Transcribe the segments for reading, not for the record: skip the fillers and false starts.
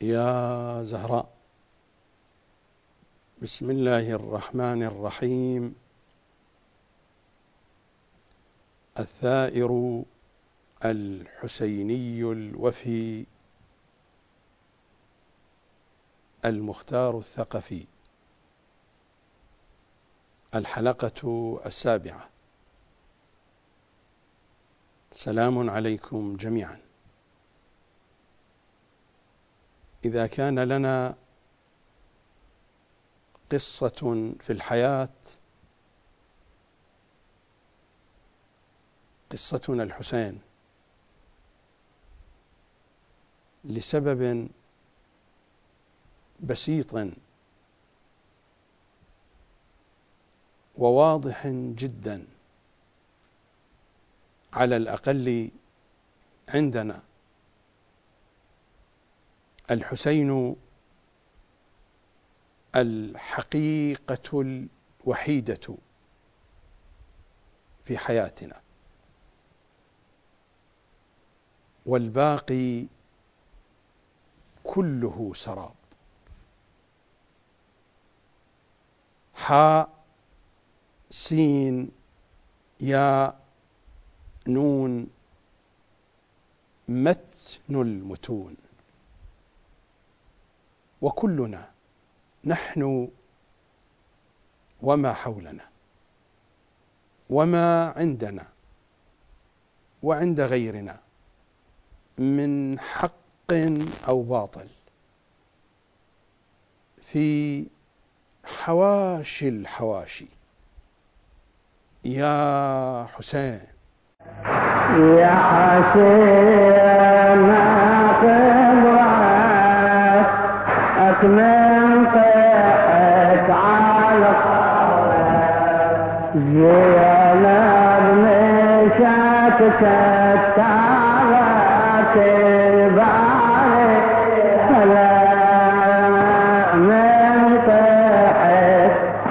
يا زهراء. بسم الله الرحمن الرحيم. الثائر الحسيني الوفي المختار الثقفي، الحلقة 7. سلام عليكم جميعا. إذا كان لنا قصة في الحياة، قصتنا الحسين، لسبب بسيط وواضح جدا على الأقل عندنا. الحسين الحقيقة الوحيدة في حياتنا، والباقي كله سراب. حاء سين ياء نون، متن المتون. وكلنا نحن وما حولنا وما عندنا وعند غيرنا من حق أو باطل في حواشي الحواشي. يا حسين يا حسين قبرك أكمل طيحك على زينب مشاتك التعبات الباري هلا من طيحك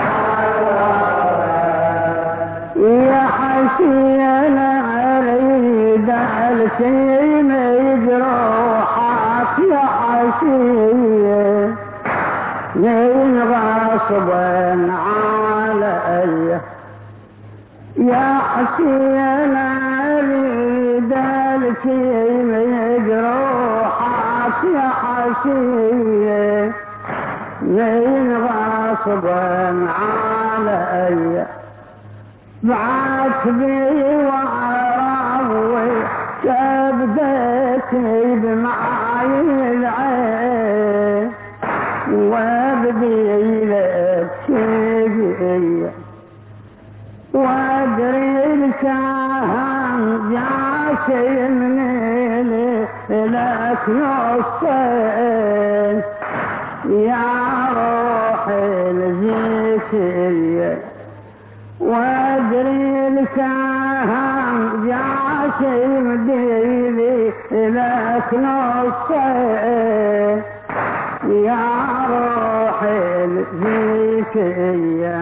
يا حسين أريد ألسم جروحك يا حسين من غصبا علي يا حسين أريد ألسم جروحك يا حسين من غصبا علي بعتبي وعراوي كبدتني بمعاي العين وابدي لك شقية وادري الكاهن جاشي من لك نصين يا روحي الزكية وادري الكاهن جاشي مديلي لك نصين يا روحي الزكية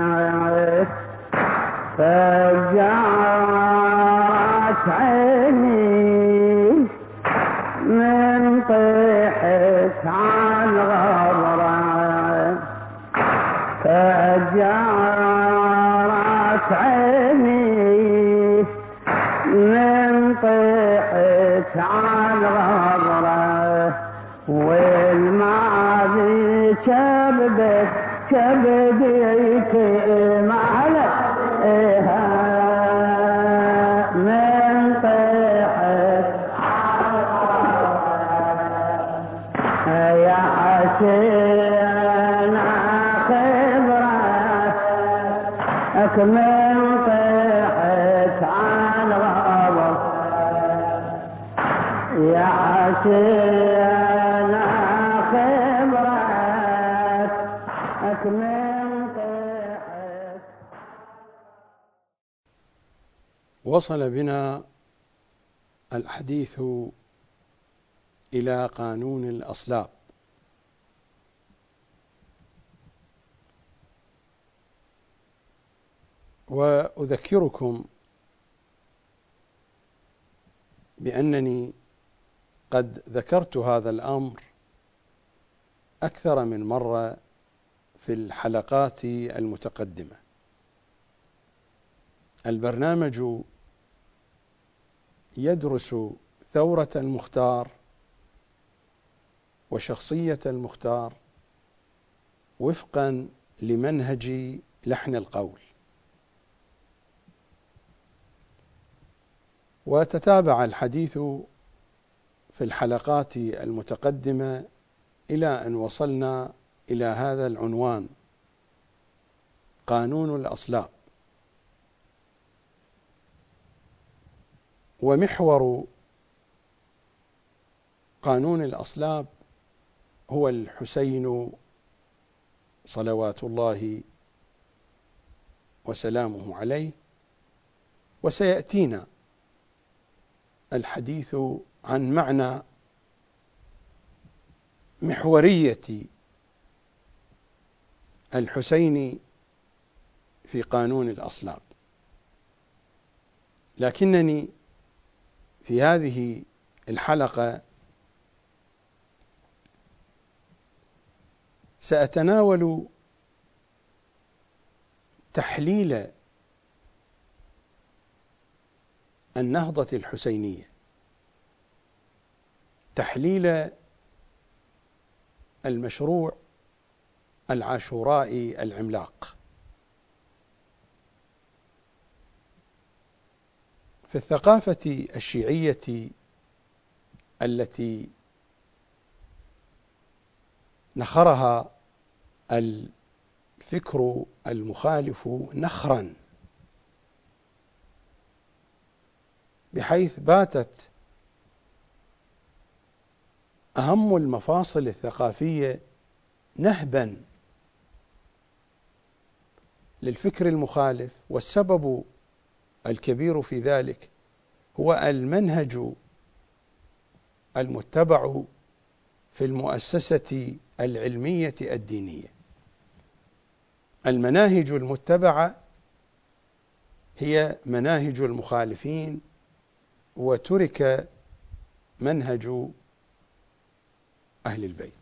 فجعت عيني من طيحك على الغبرة فجعت عيني من طيحك على الغبرة والماضي كبديك معلك من طيحك يا حسين خبرك أكمل طيحك على الغبر يا حسين خبرك أكمل طيحك. وصل بنا الحديث إلى قانون الأصلاب، وأذكركم بأنني قد ذكرت هذا الأمر أكثر من مرة في الحلقات المتقدمة. البرنامج يدرس ثورة المختار وشخصية المختار وفقا لمنهج لحن القول، وتتابع الحديث في الحلقات المتقدمة إلى أن وصلنا إلى هذا العنوان: قانون الأصلاب. ومحور قانون الأصلاب هو الحسين صلوات الله وسلامه عليه، وسيأتينا الحديث عن معنى محورية الحسين في قانون الأصلاب. لكنني في هذه الحلقة سأتناول تحليل النهضة الحسينية، تحليل المشروع العاشورائي العملاق. في الثقافة الشيعية التي نخرها الفكر المخالف نخرا، بحيث باتت أهم المفاصل الثقافية نهبا للفكر المخالف، والسبب الكبير في ذلك هو المنهج المتبع في المؤسسة العلمية الدينية. المناهج المتبعة هي مناهج المخالفين، وترك منهج أهل البيت.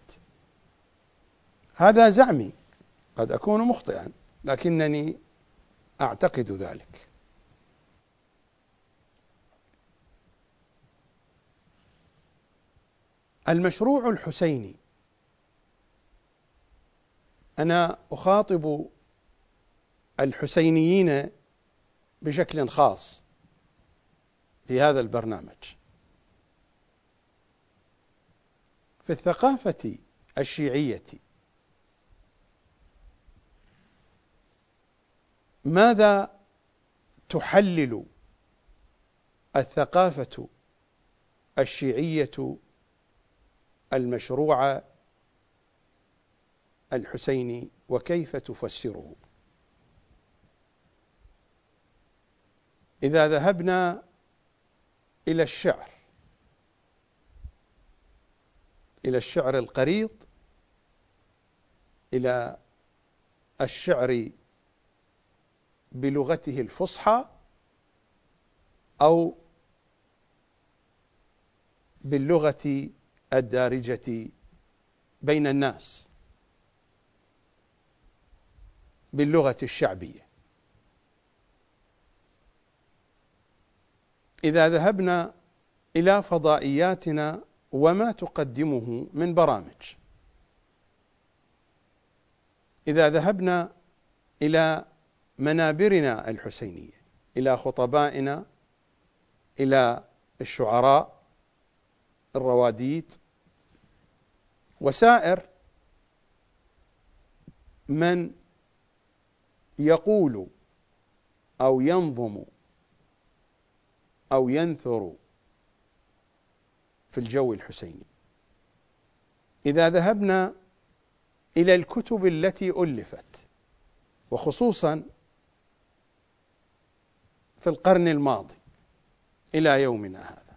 هذا زعمي، قد أكون مخطئا، لكنني أعتقد ذلك. المشروع الحسيني، أنا أخاطب الحسينيين بشكل خاص في هذا البرنامج. في الثقافة الشيعية ماذا تحلل الثقافة الشيعية المشروع الحسيني، وكيف تفسره؟ إذا ذهبنا إلى الشعر القريض، إلى الشعر بلغته الفصحى أو باللغة الدارجة بين الناس، باللغة الشعبية. إذا ذهبنا إلى فضائياتنا وما تقدمه من برامج، إذا ذهبنا إلى منابرنا الحسينية، إلى خطبائنا، إلى الشعراء الرواديد، وسائر من يقول أو ينظم أو ينثر في الجو الحسيني، إذا ذهبنا إلى الكتب التي ألفت، وخصوصا في القرن الماضي إلى يومنا هذا،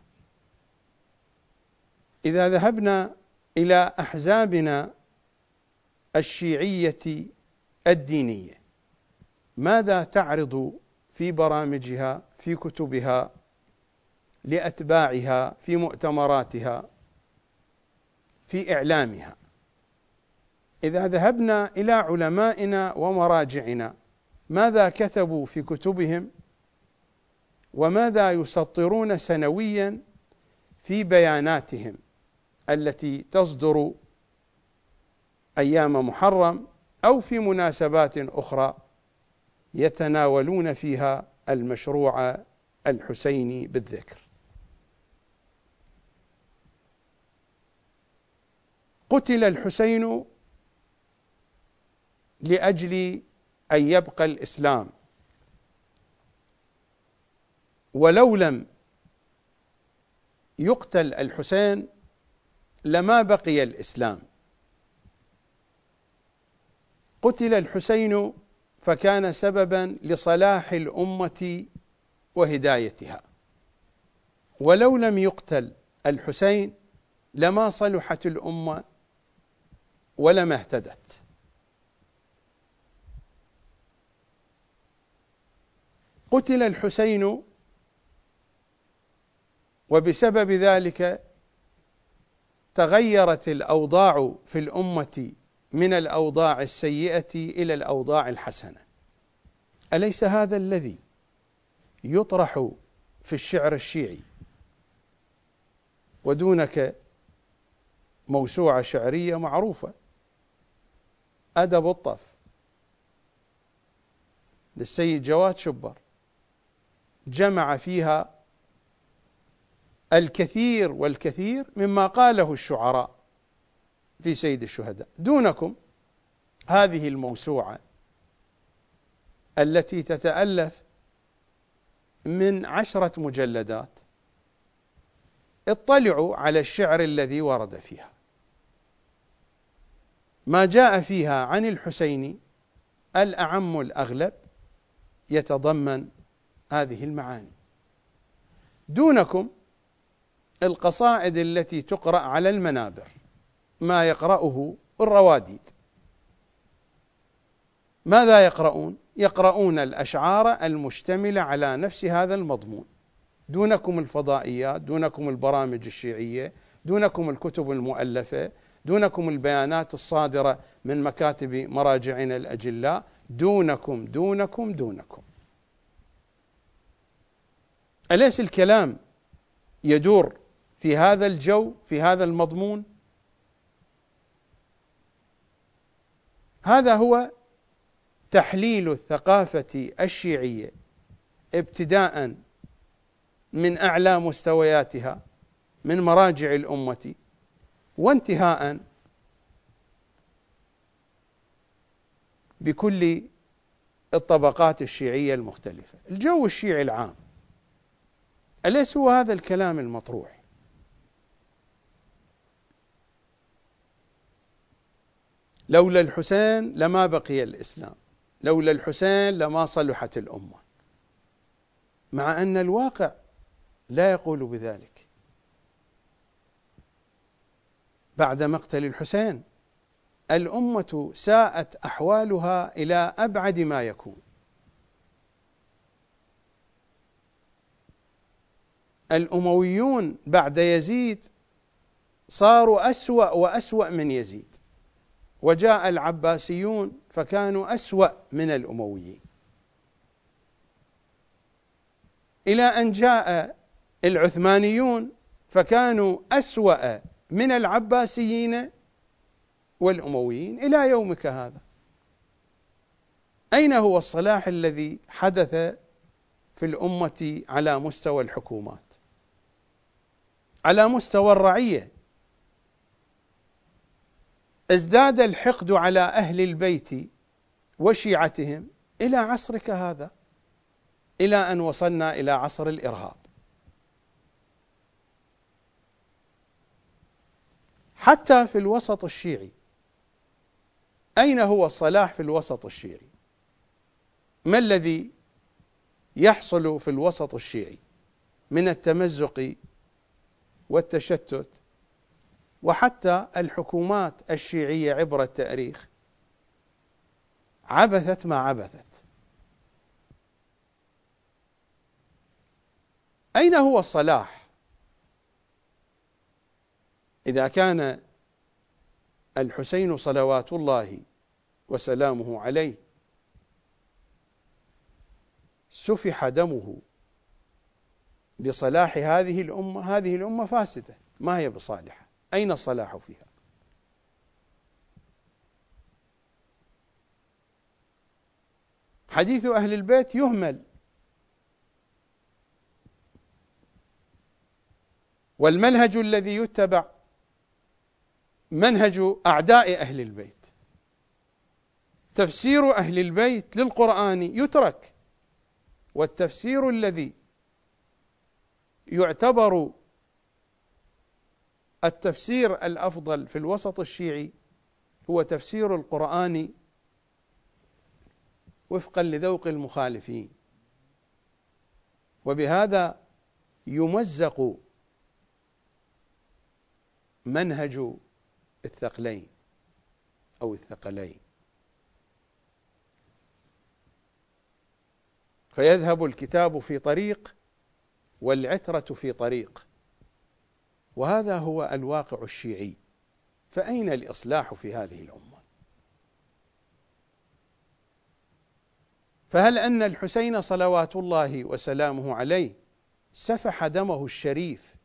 إذا ذهبنا إلى أحزابنا الشيعية الدينية، ماذا تعرض في برامجها، في كتبها، لأتباعها، في مؤتمراتها، في إعلامها؟ إذا ذهبنا إلى علمائنا ومراجعنا ماذا كتبوا في كتبهم وماذا يسطرون سنويا في بياناتهم التي تصدر أيام محرم أو في مناسبات أخرى يتناولون فيها المشروع الحسيني بالذكر. قتل الحسين لأجل أن يبقى الإسلام، ولو لم يقتل الحسين لما بقي الإسلام. قتل الحسين فكان سببا لصلاح الأمة وهدايتها، ولو لم يقتل الحسين لما صلحت الأمة ولما اهتدت. قتل الحسين وبسبب ذلك تغيرت الأوضاع في الأمة من الأوضاع السيئة إلى الأوضاع الحسنة. أليس هذا الذي يطرح في الشعر الشيعي؟ ودونك موسوعة شعرية معروفة، أدب الطف للسيد جواد شبر، جمع فيها الكثير والكثير مما قاله الشعراء في سيد الشهداء. دونكم هذه الموسوعة التي تتألف من 10 مجلدات، اطلعوا على الشعر الذي ورد فيها. ما جاء فيها عن الحسين الأعم الأغلب يتضمن هذه المعاني. دونكم القصائد التي تقرأ على المنابر، ما يقرأه الرواديد. ماذا يقرؤون؟ يقرؤون الأشعار المشتملة على نفس هذا المضمون. دونكم الفضائيات، دونكم البرامج الشيعية، دونكم الكتب المؤلفة، دونكم البيانات الصادرة من مكاتب مراجعنا الأجلاء، دونكم دونكم دونكم. أليس الكلام يدور في هذا الجو، في هذا المضمون؟ هذا هو تحليل الثقافة الشيعية ابتداء من أعلى مستوياتها من مراجع الأمة، وانتهاء بكل الطبقات الشيعية المختلفة. الجو الشيعي العام، أليس هو هذا الكلام المطروح؟ لولا الحسين لما بقي الإسلام، لولا الحسين لما صلحت الأمة، مع أن الواقع لا يقول بذلك. بعد مقتل الحسين الأمة ساءت أحوالها إلى أبعد ما يكون. الأمويون بعد يزيد صاروا أسوأ وأسوأ من يزيد، وجاء العباسيون فكانوا أسوأ من الأمويين، إلى أن جاء العثمانيون فكانوا أسوأ من العباسيين والأمويين إلى يومك هذا. أين هو الصلاح الذي حدث في الأمة على مستوى الحكومات، على مستوى الرعية؟ ازداد الحقد على أهل البيت وشيعتهم إلى عصرك هذا، إلى أن وصلنا إلى عصر الإرهاب. حتى في الوسط الشيعي، أين هو الصلاح في الوسط الشيعي؟ ما الذي يحصل في الوسط الشيعي من التمزق والتشتت؟ وحتى الحكومات الشيعية عبر التاريخ عبثت ما عبثت. أين هو الصلاح إذا كان الحسين صلوات الله وسلامه عليه سفح دمه بصلاح هذه الأمة، هذه الأمة فاسدة ما هي بصالحة، أين الصلاح فيها؟ حديث أهل البيت يهمل، والمنهج الذي يتبع منهج أعداء أهل البيت. تفسير أهل البيت للقرآن يترك، والتفسير الذي يعتبر التفسير الأفضل في الوسط الشيعي هو تفسير القرآن وفقا لذوق المخالفين، وبهذا يمزق منهج الثقلين أو الثقلين، فيذهب الكتاب في طريق والعترة في طريق، وهذا هو الواقع الشيعي. فأين الإصلاح في هذه الأمة؟ فهل أن الحسين صلوات الله وسلامه عليه سفح دمه الشريف،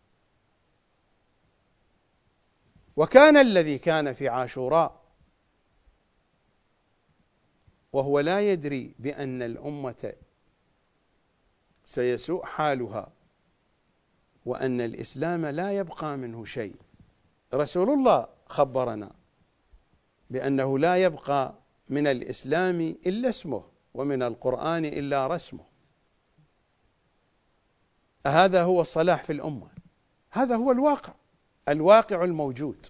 وكان الذي كان في عاشوراء وهو لا يدري بأن الأمة سيسوء حالها وأن الإسلام لا يبقى منه شيء؟ رسول الله خبرنا بأنه لا يبقى من الإسلام إلا اسمه ومن القرآن إلا رسمه. هذا هو الصلاح في الأمة، هذا هو الواقع الموجود.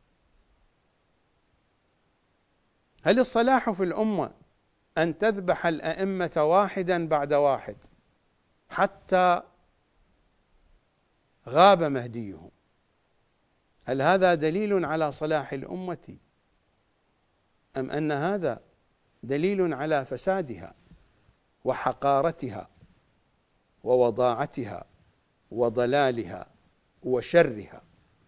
هل الصلاح في الأمة أن تذبح الأئمة واحدا بعد واحد حتى غاب مهديهم؟ هل هذا دليل على صلاح الأمة، أم أن هذا دليل على فسادها وحقارتها ووضاعتها وضلالها وشرها؟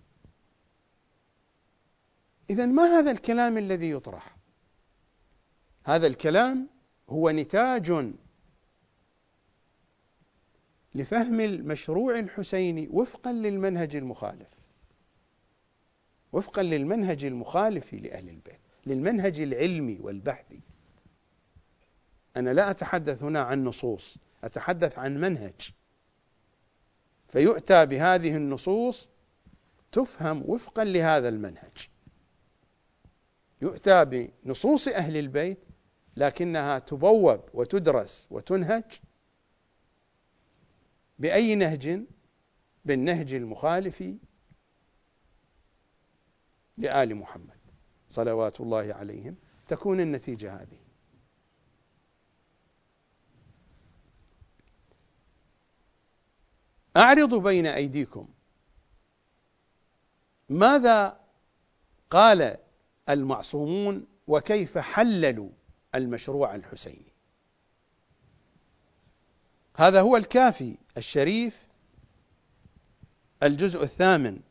إذن ما هذا الكلام الذي يطرح؟ هذا الكلام هو نتاج لفهم المشروع الحسيني وفقا للمنهج المخالف، وفقا للمنهج المخالف لأهل البيت، للمنهج العلمي والبحثي. أنا لا أتحدث هنا عن نصوص، أتحدث عن منهج، فيؤتى بهذه النصوص تفهم وفقا لهذا المنهج. يؤتى بنصوص أهل البيت لكنها تبوب وتدرس وتنهج بأي نهج؟ بالنهج المخالف لآل محمد صلوات الله عليهم. تكون النتيجة هذه. أعرض بين أيديكم ماذا قال المعصومون وكيف حللوا المشروع الحسيني. هذا هو الكافي الشريف الجزء 8.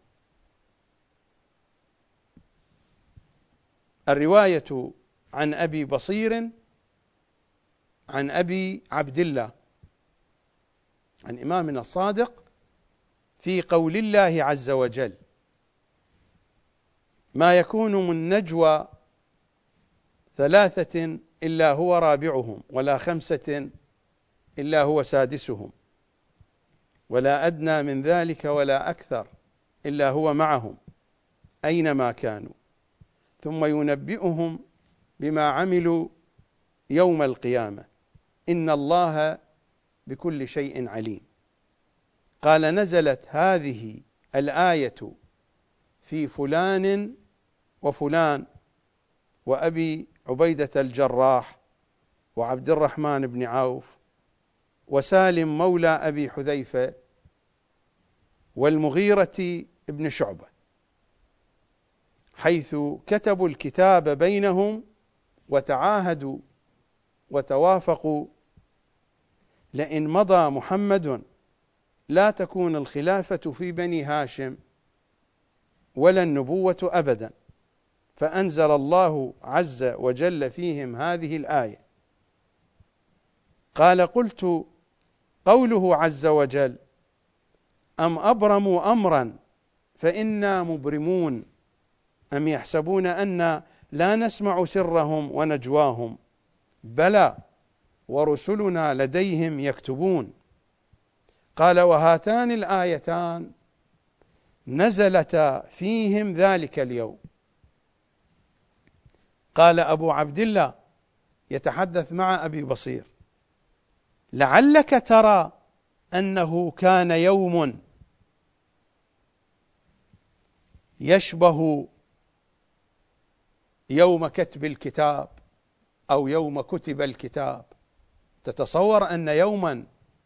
الرواية عن أبي بصير عن أبي عبد الله عن إمامنا الصادق في قول الله عز وجل: ما يكون من نجوى 3 إلا هو رابعهم ولا 5 إلا هو سادسهم ولا أدنى من ذلك ولا أكثر إلا هو معهم أينما كانوا ثم ينبئهم بما عملوا يوم القيامة إن الله بكل شيء عليم. قال: نزلت هذه الآية في فلان وفلان وأبي عبيدة الجراح وعبد الرحمن بن عوف وسالم مولى أبي حذيفة والمغيرة بن شعبة، حيث كتبوا الكتاب بينهم وتعاهدوا وتوافقوا: لئن مضى محمد لا تكون الخلافة في بني هاشم ولا النبوة أبدا، فأنزل الله عز وجل فيهم هذه الآية. قال: قلت قوله عز وجل: أم أبرموا أمرا فإنا مبرمون أم يحسبون أن لا نسمع سرهم ونجواهم بلى ورسلنا لديهم يكتبون. قال: وهاتان الآيتان نزلتا فيهم ذلك اليوم. قال أبو عبد الله يتحدث مع أبي بصير: لعلك ترى أنه كان يوم يشبه يوم كتب الكتاب أو يوم كتب الكتاب. تتصور أن يوما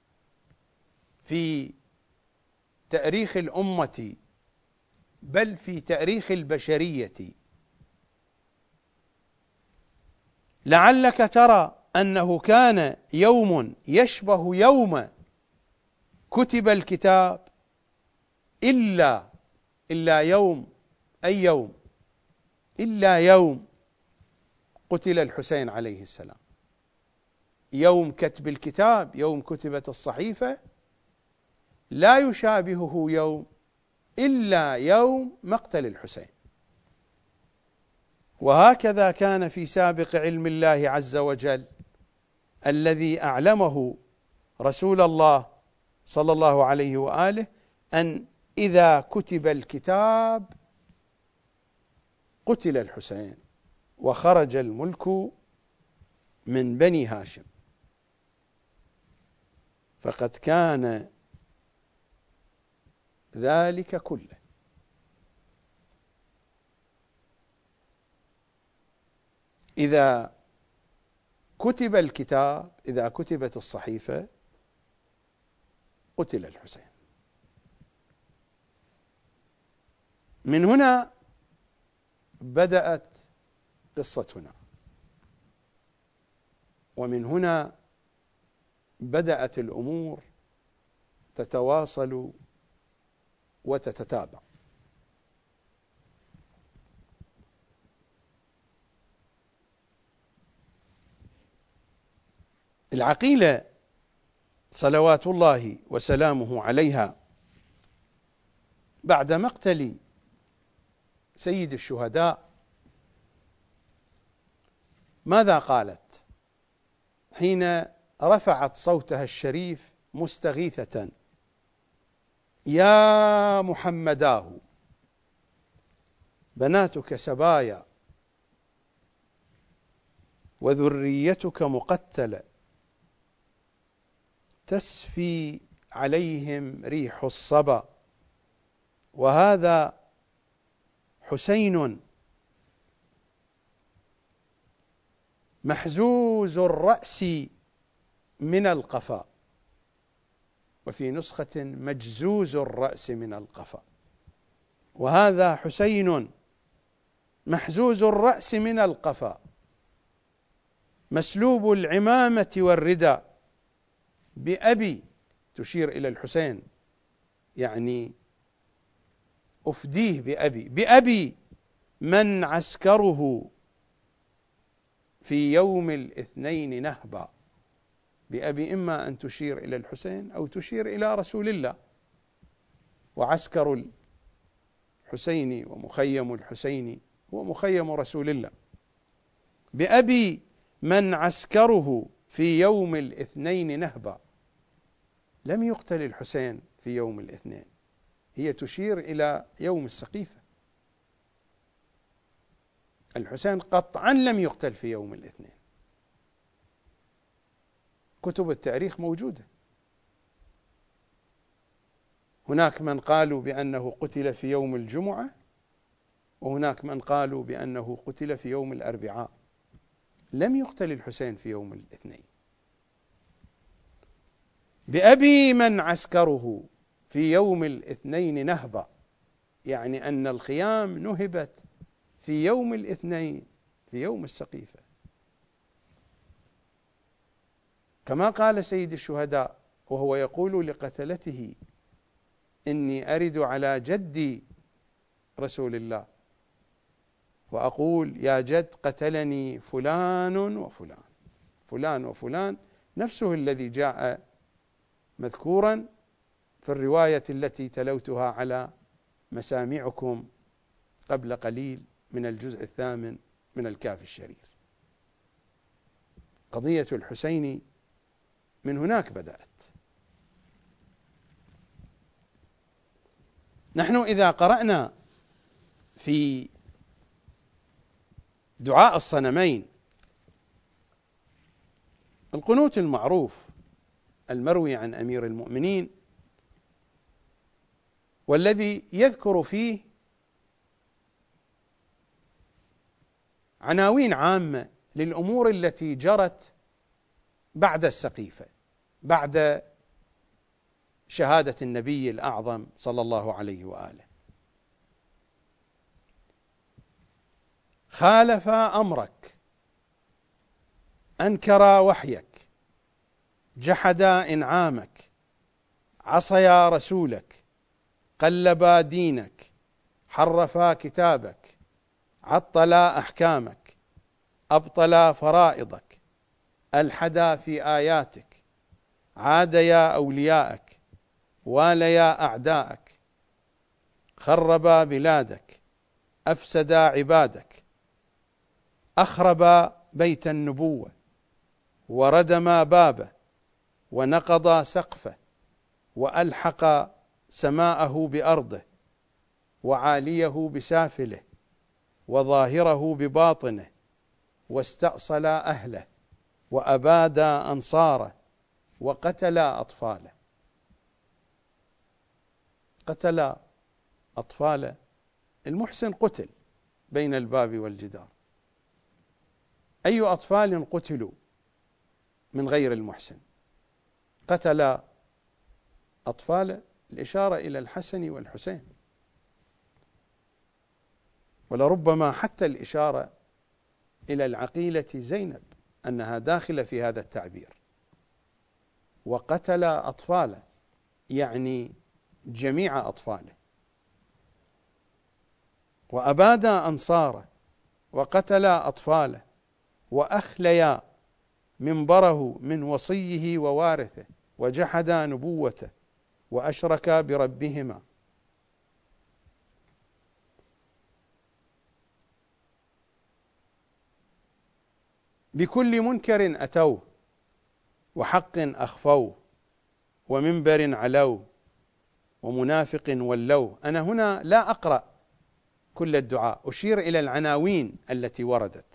في تاريخ الأمة بل في تاريخ البشرية، لعلك ترى أنه كان يوم يشبه يوم كتب الكتاب إلا يوم، أي يوم؟ إلا يوم قتل الحسين عليه السلام. يوم كتب الكتاب، يوم كتبت الصحيفة، لا يشابهه يوم إلا يوم مقتل الحسين. وهكذا كان في سابق علم الله عز وجل الذي أعلمه رسول الله صلى الله عليه وآله، أن إذا كتب الكتاب قتل الحسين وخرج الملك من بني هاشم. فقد كان ذلك كله. إذا كتب الكتاب، إذا كتبت الصحيفة، قتل الحسين. من هنا بدأت قصتنا، ومن هنا بدأت الأمور تتواصل وتتتابع. العقيلة صلوات الله وسلامه عليها بعد مقتل سيد الشهداء ماذا قالت حين رفعت صوتها الشريف مستغيثة؟ يا محمداه بناتك سبايا وذريتك مقتلة، تسفي عليهم ريح الصبا، وهذا حسين محزوز الرأس من القفا، وفي نسخة مجزوز الرأس من القفا. وهذا حسين محزوز الرأس من القفا، مسلوب العمامة والرداء، بأبي، تشير إلى الحسين، يعني أفديه بأبي من عسكره في يوم الاثنين نهبا. بأبي إما أن تشير إلى الحسين أو تشير إلى رسول الله، وعسكر الحسين ومخيم الحسين هو مخيم رسول الله. بأبي من عسكره في يوم الاثنين نهبا. لم يقتل الحسين في يوم الاثنين، هي تشير إلى يوم السقيفة. الحسين قطعا لم يقتل في يوم الاثنين، كتب التاريخ موجودة. هناك من قالوا بأنه قتل في يوم الجمعة، وهناك من قالوا بأنه قتل في يوم الأربعاء. لم يقتل الحسين في يوم الاثنين. بأبي من عسكره في يوم الاثنين نهبا، يعني أن الخيام نهبت في يوم الاثنين، في يوم السقيفة، كما قال سيد الشهداء وهو يقول لقتلته: إني أرد على جدي رسول الله. وأقول يا جد قتلني فلان وفلان، فلان وفلان نفسه الذي جاء مذكورا في الرواية التي تلوتها على مسامعكم قبل قليل من الجزء 8 من الكافي الشريف. قضية الحسين من هناك بدأت. نحن إذا قرأنا في دعاء الصنمين القنوت المعروف المروي عن أمير المؤمنين، والذي يذكر فيه عناوين عامة للأمور التي جرت بعد السقيفة، بعد شهادة النبي الأعظم صلى الله عليه وآله. خالف أمرك، أنكر وحيك، جحدا إنعامك، عصيا رسولك، قلبا دينك، حرفا كتابك، عطلا أحكامك، أبطلا فرائضك، ألحدا في آياتك، عاديا أولياءك، واليا أعداءك، خربا بلادك، أفسدا عبادك، أخربا بيت النبوة، وردما بابه، ونقضا سقفه، وألحق سماءه بأرضه، وعاليه بسافله، وظاهره بباطنه، واستأصل أهله، وأباد أنصاره، وقتل أطفاله. قتل أطفاله، المحسن قتل بين الباب والجدار. أي أطفال قتلوا من غير المحسن؟ قتل أطفاله، الإشارة إلى الحسن والحسين، ولربما حتى الإشارة إلى العقيلة زينب أنها داخلة في هذا التعبير. وقتل أطفاله يعني جميع أطفاله، وأباد أنصاره، وقتل أطفاله، وأخليا منبره من وصيه ووارثه، وجحدا نبوته، وأشركا بربهما. بكل منكر أتوه، وحق أخفوه، ومنبر علوه، ومنافق ولوه. أنا هنا لا أقرأ كل الدعاء، أشير إلى العناوين التي وردت.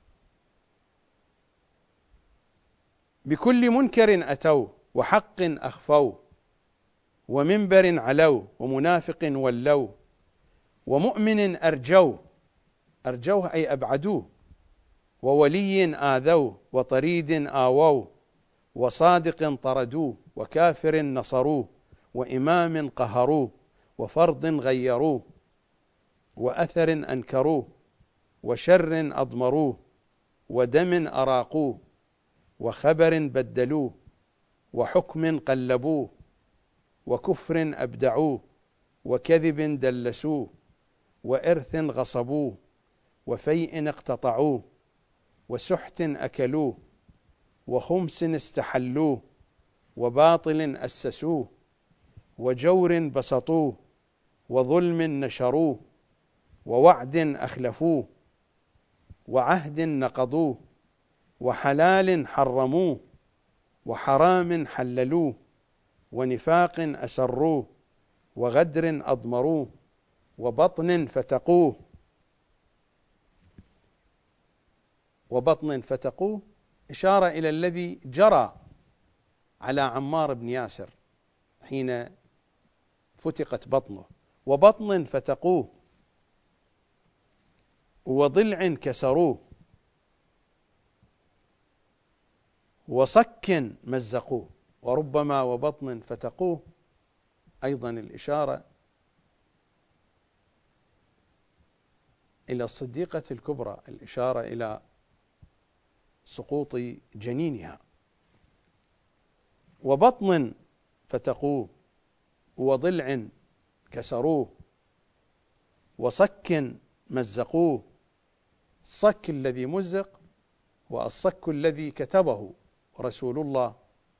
بكل منكر أتوه، وحق أخفوه، ومنبر علوه، ومنافق ولوه، ومؤمن أرجوه، أرجوه أي أبعدوه، وولي آذوه، وطريد آووه، وصادق طردوه، وكافر نصروه، وإمام قهروه، وفرض غيروه، وأثر أنكروه، وشر أضمروه، ودم أراقوه، وخبر بدلوه، وحكم قلبوه، وكفر أبدعوه، وكذب دلسوه، وإرث غصبوه، وفيء اقتطعوه، وسحت أكلوه، وخمس استحلوه، وباطل أسسوه، وجور بسطوه، وظلم نشروه، ووعد أخلفوه، وعهد نقضوه، وحلال حرموه، وحرام حللوه، ونفاق أسروه، وغدر أضمروه، وبطن فتقوه. وبطن فتقوه إشارة إلى الذي جرى على عمار بن ياسر حين فتقت بطنه. وبطن فتقوه، وضلع كسروه، وصك مزقوه. وربما وبطن فتقوه أيضا الإشارة إلى الصديقة الكبرى، الإشارة إلى سقوط جنينها. وبطن فتقوه، وضلع كسروه، وصك مزقوه، الصك الذي مزق والصك الذي كتبه رسول الله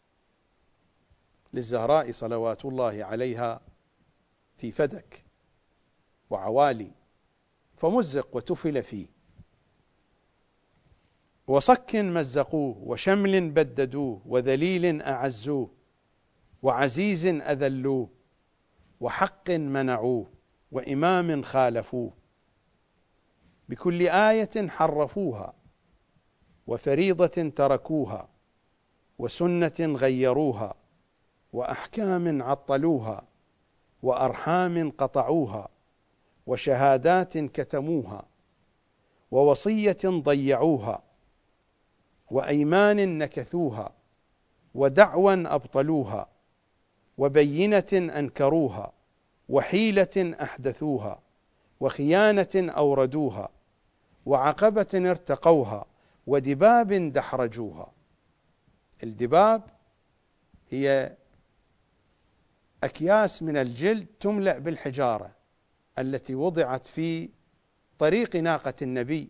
للزهراء صلوات الله عليها في فدك وعوالي، فمزق وتفل فيه. وصك مزقوه، وشمل بددوه، وذليل أعزوه، وعزيز أذلوه، وحق منعوه، وإمام خالفوه، بكل آية حرفوها، وفريضة تركوها، وسنة غيروها، وأحكام عطلوها، وأرحام قطعوها، وشهادات كتموها، ووصية ضيعوها، وأيمان نكثوها، ودعوى أبطلوها، وبينة أنكروها، وحيلة أحدثوها، وخيانة أوردوها، وعقبة ارتقوها، ودباب دحرجوها. الدباب هي أكياس من الجلد تملأ بالحجارة التي وضعت في طريق ناقة النبي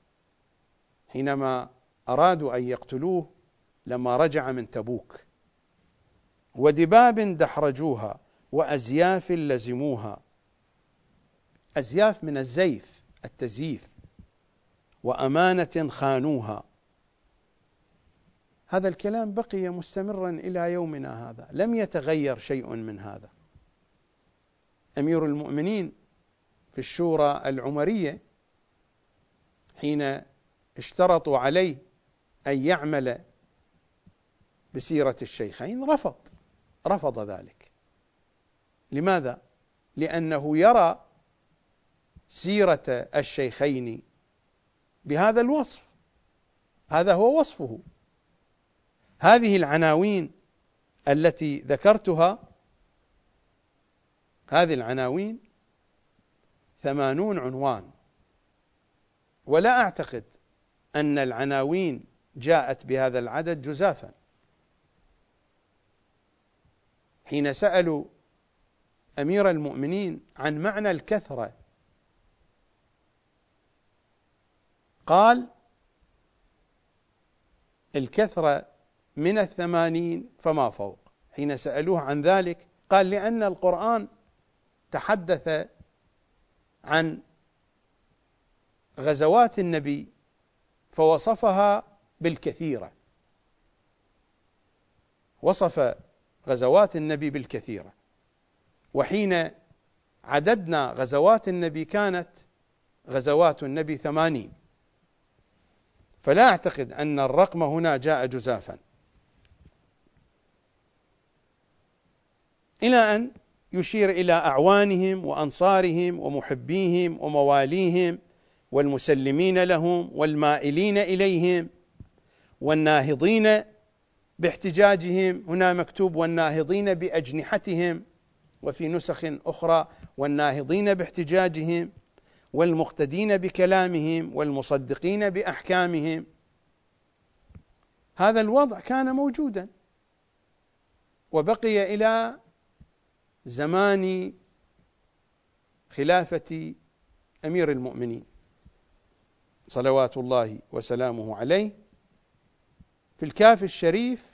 حينما أرادوا أن يقتلوه لما رجع من تبوك. ودباب دحرجوها، وأزياف لزموها، أزياف من الزيف التزييف، وأمانة خانوها. هذا الكلام بقي مستمرا إلى يومنا هذا، لم يتغير شيء من هذا. أمير المؤمنين في الشورى العمرية حين اشترطوا عليه أن يعمل بسيرة الشيخين رفض ذلك. لماذا؟ لأنه يرى سيرة الشيخين بهذا الوصف، هذا هو وصفه. هذه العناوين التي ذكرتها، هذه العناوين 80 عنوان، ولا أعتقد أن العناوين جاءت بهذا العدد جزافا. حين سألوا أمير المؤمنين عن معنى الكثرة قال الكثرة من 80 فما فوق. حين سألوه عن ذلك قال لأن القرآن تحدث عن غزوات النبي فوصفها بالكثيرة، وصف غزوات النبي بالكثيرة، وحين عددنا غزوات النبي كانت غزوات النبي 80، فلا أعتقد أن الرقم هنا جاء جزافا. إلى أن يشير إلى أعوانهم وأنصارهم ومحبيهم ومواليهم والمسلمين لهم والمائلين إليهم والناهضين باحتجاجهم. هنا مكتوب والناهضين بأجنحتهم، وفي نسخ أخرى والناهضين باحتجاجهم، والمقتدين بكلامهم، والمصدقين بأحكامهم. هذا الوضع كان موجودا وبقي إلى زمان خلافة أمير المؤمنين صلوات الله وسلامه عليه. في الكاف الشريف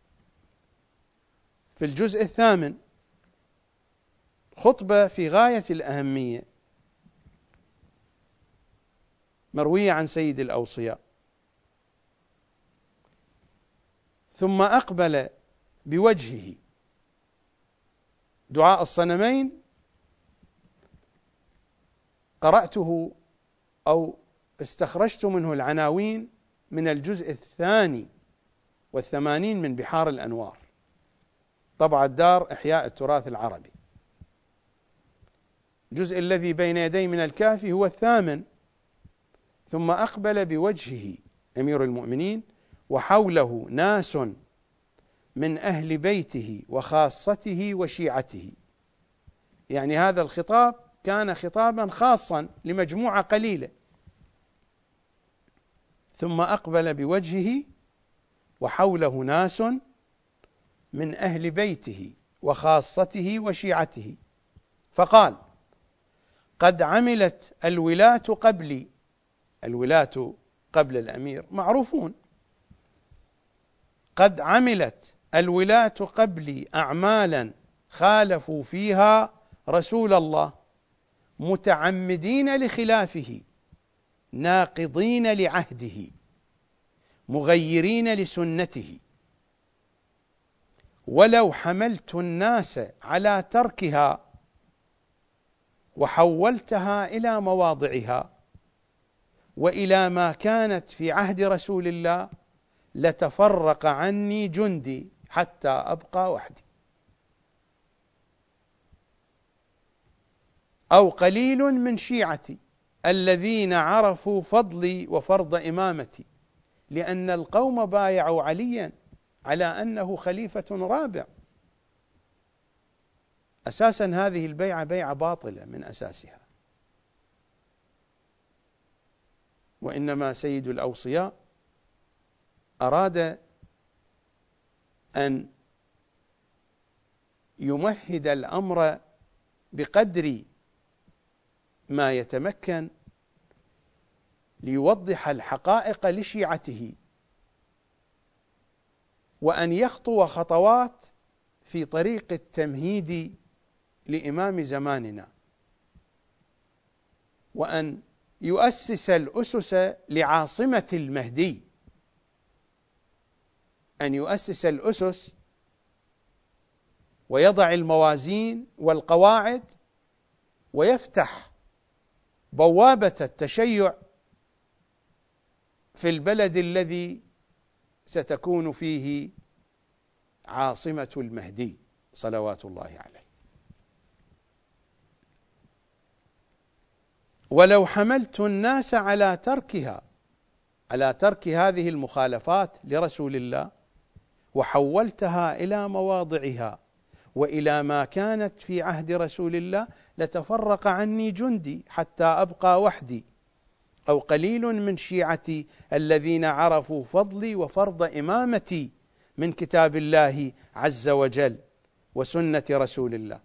في الجزء 8 خطبة في غاية الأهمية مروية عن سيد الأوصياء: ثم أقبل بوجهه. دعاء الصنمين قرأته أو استخرجت منه العناوين من الجزء 82 من بحار الأنوار، طبع الدار إحياء التراث العربي. الجزء الذي بين يدي من الكافي هو 8. ثم أقبل بوجهه أمير المؤمنين وحوله ناس من أهل بيته وخاصته وشيعته. يعني هذا الخطاب كان خطابا خاصا لمجموعة قليلة. ثم أقبل بوجهه وحوله ناس من أهل بيته وخاصته وشيعته فقال: قد عملت الولاة قبلي الولاة قبل الأمير معروفون. قد عملت الولاة قبلي أعمالا خالفوا فيها رسول الله متعمدين لخلافه، ناقضين لعهده، مغيرين لسنته، ولو حملت الناس على تركها وحولتها إلى مواضعها وإلى ما كانت في عهد رسول الله لتفرق عني جندي حتى أبقى وحدي، أو قليل من شيعتي الذين عرفوا فضلي وفرض إمامتي، لأن القوم بايعوا عليا على أنه خليفة رابع. أساسا هذه البيعة بيعة باطلة من أساسها، وإنما سيد الأوصياء أراد أن يمهد الأمر بقدر ما يتمكن ليوضح الحقائق لشيعته، وأن يخطو خطوات في طريق التمهيد لإمام زماننا، وأن يؤسس الأسس لعاصمة المهدي، أن يؤسس الأسس ويضع الموازين والقواعد ويفتح بوابة التشيع في البلد الذي ستكون فيه عاصمة المهدي صلوات الله عليه. ولو حملت الناس على تركها، على ترك هذه المخالفات لرسول الله، وحولتها إلى مواضعها وإلى ما كانت في عهد رسول الله لتفرق عني جندي حتى أبقى وحدي، أو قليل من شيعتي الذين عرفوا فضلي وفرض إمامتي من كتاب الله عز وجل وسنة رسول الله.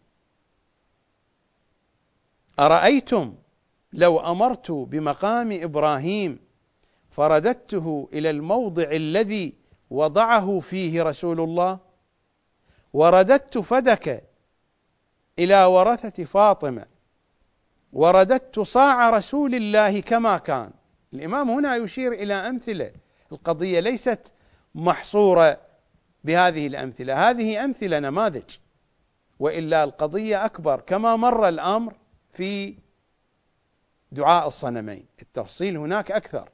أرأيتم لو أمرت بمقام إبراهيم فرددته إلى الموضع الذي وضعه فيه رسول الله، ورددت فدك إلى ورثة فاطمة، ورددت صاع رسول الله كما كان. الإمام هنا يشير إلى أمثلة، القضية ليست محصورة بهذه الأمثلة، هذه أمثلة نماذج، وإلا القضية أكبر، كما مر الأمر في دعاء الصنمين، التفصيل هناك أكثر.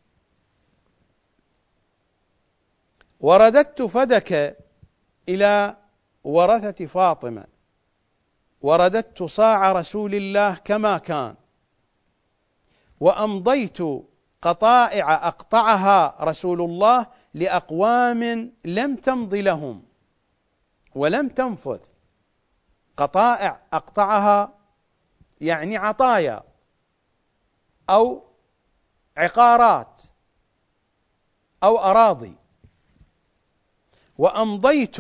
ورددت فدك إلى ورثة فاطمة، ورددت صاع رسول الله كما كان، وأمضيت قطائع أقطعها رسول الله لأقوام لم تمض لهم ولم تنفذ. قطائع أقطعها يعني عطايا أو عقارات أو أراضي. وأمضيت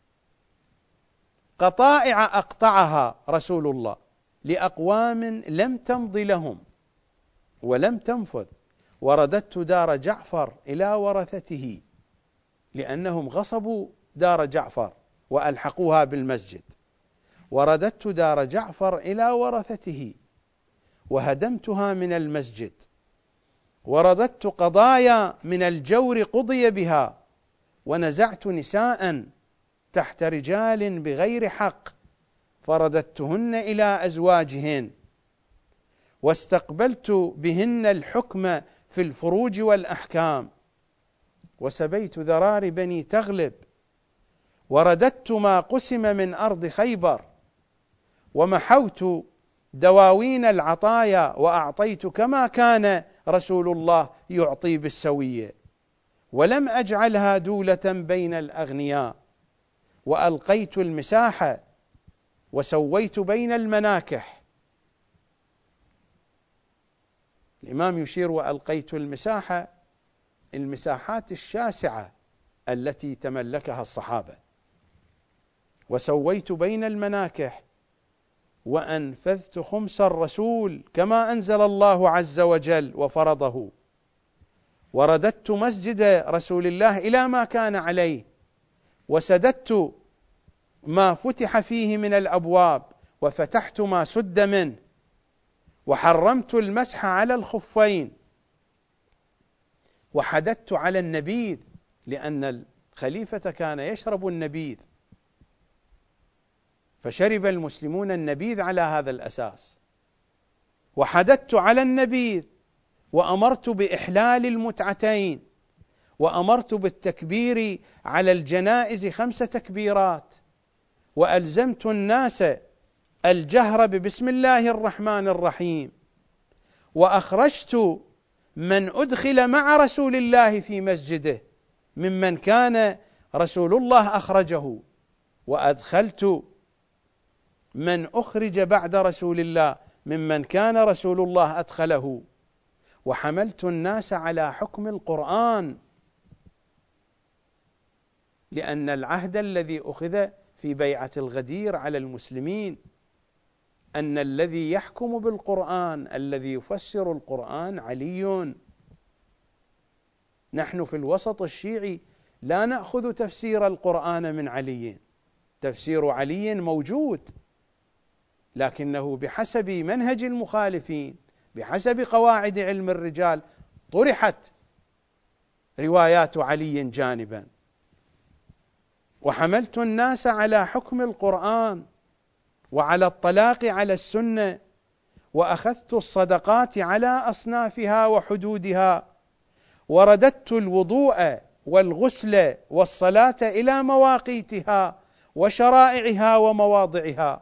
قطائع أقطعها رسول الله لأقوام لم تمض لهم ولم تنفذ. ورددت دار جعفر إلى ورثته لأنهم غصبوا دار جعفر وألحقوها بالمسجد. ورددت دار جعفر إلى ورثته وهدمتها من المسجد. ورددت قضايا من الجور قضي بها، ونزعت نساء تحت رجال بغير حق فرددتهن إلى أزواجهن، واستقبلت بهن الحكم في الفروج والأحكام. وسبيت ذرار بني تغلب، ورددت ما قسم من أرض خيبر، ومحوت دواوين العطايا وأعطيت كما كان رسول الله يعطي بالسوية، ولم أجعلها دولة بين الأغنياء. وألقيت المساحة وسويت بين المناكح. الإمام يشير وألقيت المساحة، المساحات الشاسعة التي تملكها الصحابة. وسويت بين المناكح وأنفذت خمس الرسول كما أنزل الله عز وجل وفرضه، ورددت مسجد رسول الله إلى ما كان عليه، وسددت ما فتح فيه من الأبواب، وفتحت ما سد منه، وحرمت المسح على الخفين، وحددت على النبيذ، لأن الخليفة كان يشرب النبيذ، فشرب المسلمون النبيذ على هذا الأساس، وحددت على النبيذ، وأمرت بإحلال المتعتين، وأمرت بالتكبير على الجنائز 5 تكبيرات، وألزمت الناس الجهر ببسم الله الرحمن الرحيم، وأخرجت من أدخل مع رسول الله في مسجده ممن كان رسول الله أخرجه، وأدخلت من أخرج بعد رسول الله ممن كان رسول الله أدخله، وحملت الناس على حكم القرآن، لأن العهد الذي أخذ في بيعة الغدير على المسلمين أن الذي يحكم بالقرآن، الذي يفسر القرآن، علي. نحن في الوسط الشيعي لا نأخذ تفسير القرآن من علي، تفسير علي موجود، لكنه بحسب منهج المخالفين، بحسب قواعد علم الرجال، طرحت روايات علي جانبا، وحملت الناس على حكم القرآن وعلى الطلاق على السنة، وأخذت الصدقات على أصنافها وحدودها، ورددت الوضوء والغسل والصلاة إلى مواقيتها وشرائعها ومواضعها.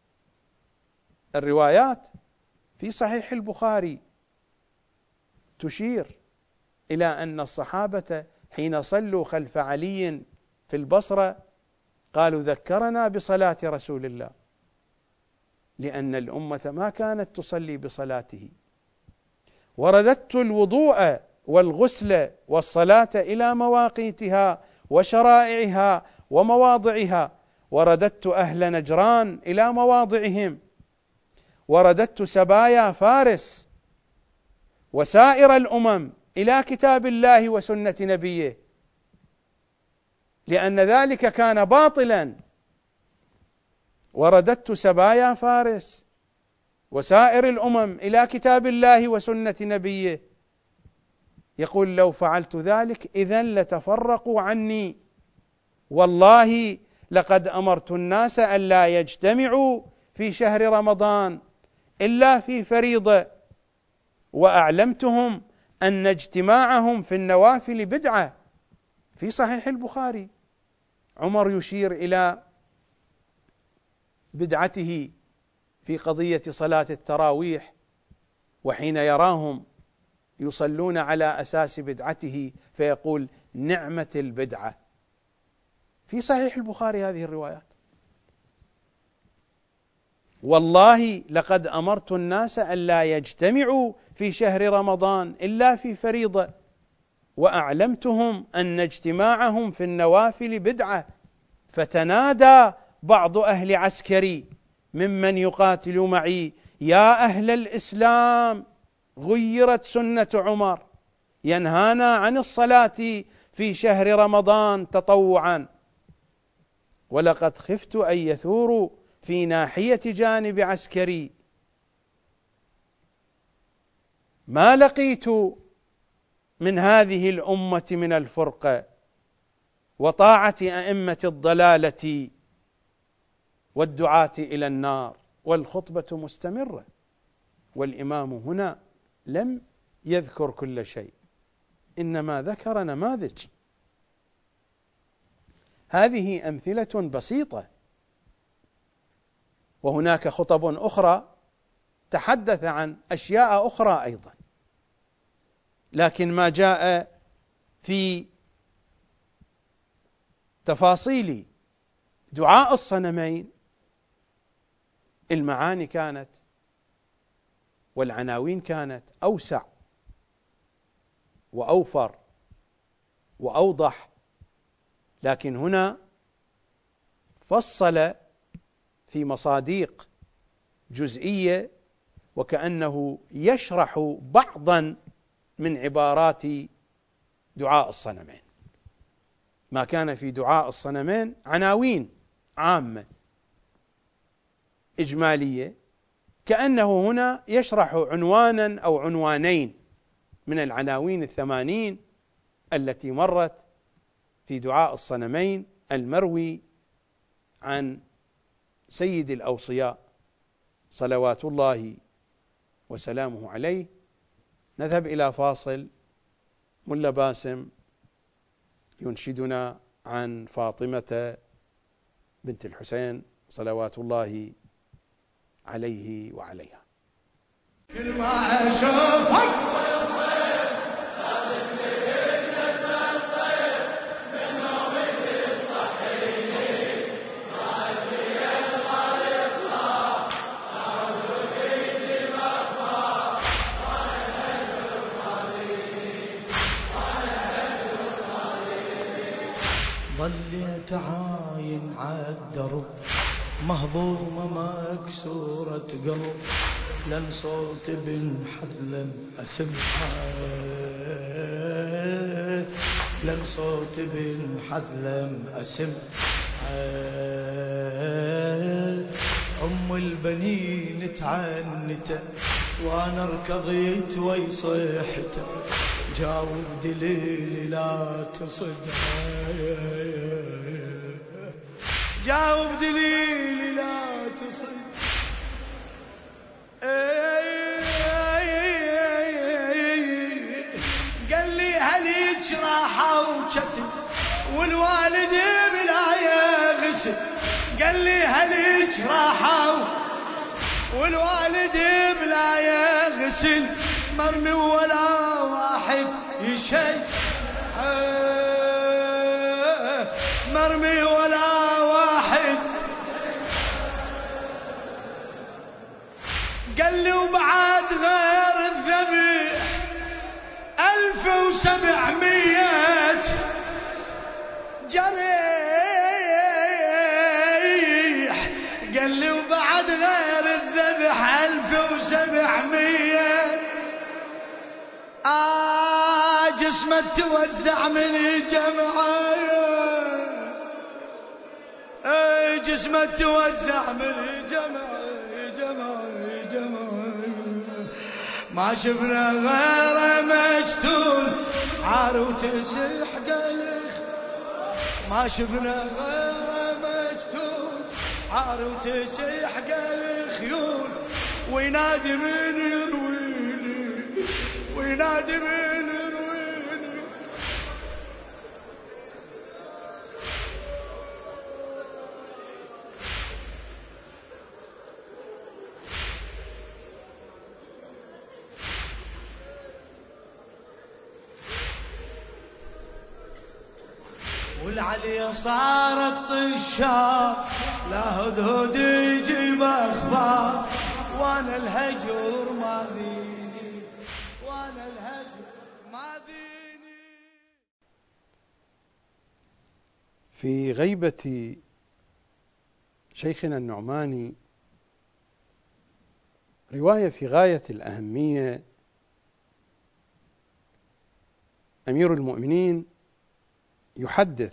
الروايات في صحيح البخاري تشير إلى أن الصحابة حين صلوا خلف علي في البصرة قالوا ذكرنا بصلاة رسول الله، لأن الأمة ما كانت تصلي بصلاته. ورددت الوضوء والغسل والصلاة إلى مواقيتها وشرائعها ومواضعها، ورددت أهل نجران إلى مواضعهم، ورددت سبايا فارس وسائر الأمم إلى كتاب الله وسنة نبيه، لأن ذلك كان باطلا. ورددت سبايا فارس وسائر الأمم إلى كتاب الله وسنة نبيه. يقول لو فعلت ذلك إذن لتفرقوا عني، والله لقد أمرت الناس أن لا يجتمعوا في شهر رمضان إلا في فريضة، وأعلمتهم أن اجتماعهم في النوافل بدعة. في صحيح البخاري عمر يشير إلى بدعته في قضية صلاة التراويح، وحين يراهم يصلون على أساس بدعته فيقول نعمة البدعة. في صحيح البخاري هذه الروايات. والله لقد أمرت الناس أن لا يجتمعوا في شهر رمضان إلا في فريضة، وأعلمتهم أن اجتماعهم في النوافل بدعة. فتنادى بعض أهل عسكري ممن يقاتل معي يا أهل الإسلام، غيرت سنة عمر ينهانا عن الصلاة في شهر رمضان تطوعا، ولقد خفت أن يثوروا في ناحية جانب عسكري. ما لقيت من هذه الأمة من الفرقة وطاعة أئمة الضلالة والدعاة إلى النار، والخطبة مستمرة، والإمام هنا لم يذكر كل شيء، إنما ذكر نماذج. هذه أمثلة بسيطة، وهناك خطب أخرى تحدث عن أشياء أخرى أيضا، لكن ما جاء في تفاصيل دعاء الصنمين المعاني كانت والعناوين كانت أوسع وأوفر وأوضح، لكن هنا فصل في مصاديق جزئية، وكأنه يشرح بعضا من عبارات دعاء الصنمين. ما كان في دعاء الصنمين عناوين عامة إجمالية، كأنه هنا يشرح عنوانا أو عنوانين من العناوين 80 التي مرت في دعاء الصنمين المروي عن سيد الأوصياء صلوات الله وسلامه عليه. نذهب إلى فاصل. ملا باسم ينشدنا عن فاطمة بنت الحسين صلوات الله عليه وعليها. كل ما أشوفك ظليت عاين عالدرب مهضومة مكسورة قلب، لن صوت بن حذلم أسمعه، لن صوت بن حذلم أسمعه. أم البنين تعنته وأنا ركضيت ويصيحته، جاوب دليلي لا تصدها، جاوب دليلي لا تصد. قال لي هليج راحة وشتم والوالد بلا يغسل، قال لي هليج راحة والوالد بلا يغسل، مرمي ولا واحد يشيع، مرمي ولا واحد. قال لي وبعد غير الذبيح 1700 جريح، قال لي وبعد غير الذبح 1700 جسمه توزع من جمعه، جسمه توزع من جمعه، ما شفنا غيره مجتول عار وتسح قلخ، ما شفنا غيره مجتول عار وتسح قلخيول، وينادي من يرويني، وينادي من يرويني. والعلي صارت طشار لا هدهد يجيب اخبار، وانا الهجر ما ذيني، وانا الهجر ما ذيني. في غيبة شيخنا النعماني رواية في غاية الأهمية. أمير المؤمنين يحدث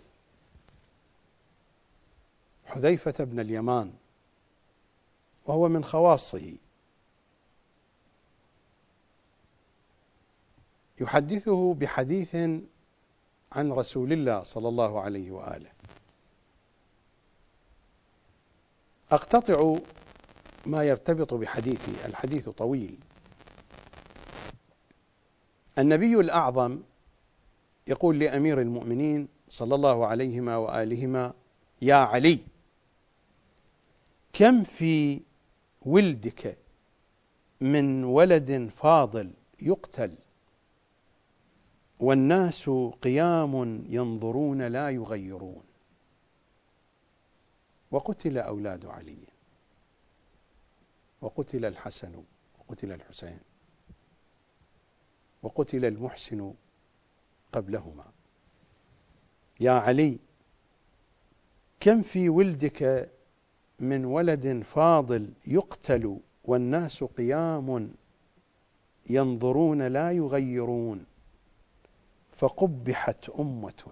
حذيفة بن اليمان وهو من خواصه، يحدثه بحديث عن رسول الله صلى الله عليه وآله. أقتطع ما يرتبط بحديثي، الحديث طويل. النبي الأعظم يقول لأمير المؤمنين صلى الله عليهما وآلهما: يا علي، كم في ولدك من ولد فاضل يقتل والناس قيام ينظرون لا يغيرون، وقتل أولاد علي، وقتل الحسن وقتل الحسين وقتل المحسن قبلهما. يا علي، كم في ولدك من ولد فاضل يقتل والناس قيام ينظرون لا يغيرون، فقبحت أمة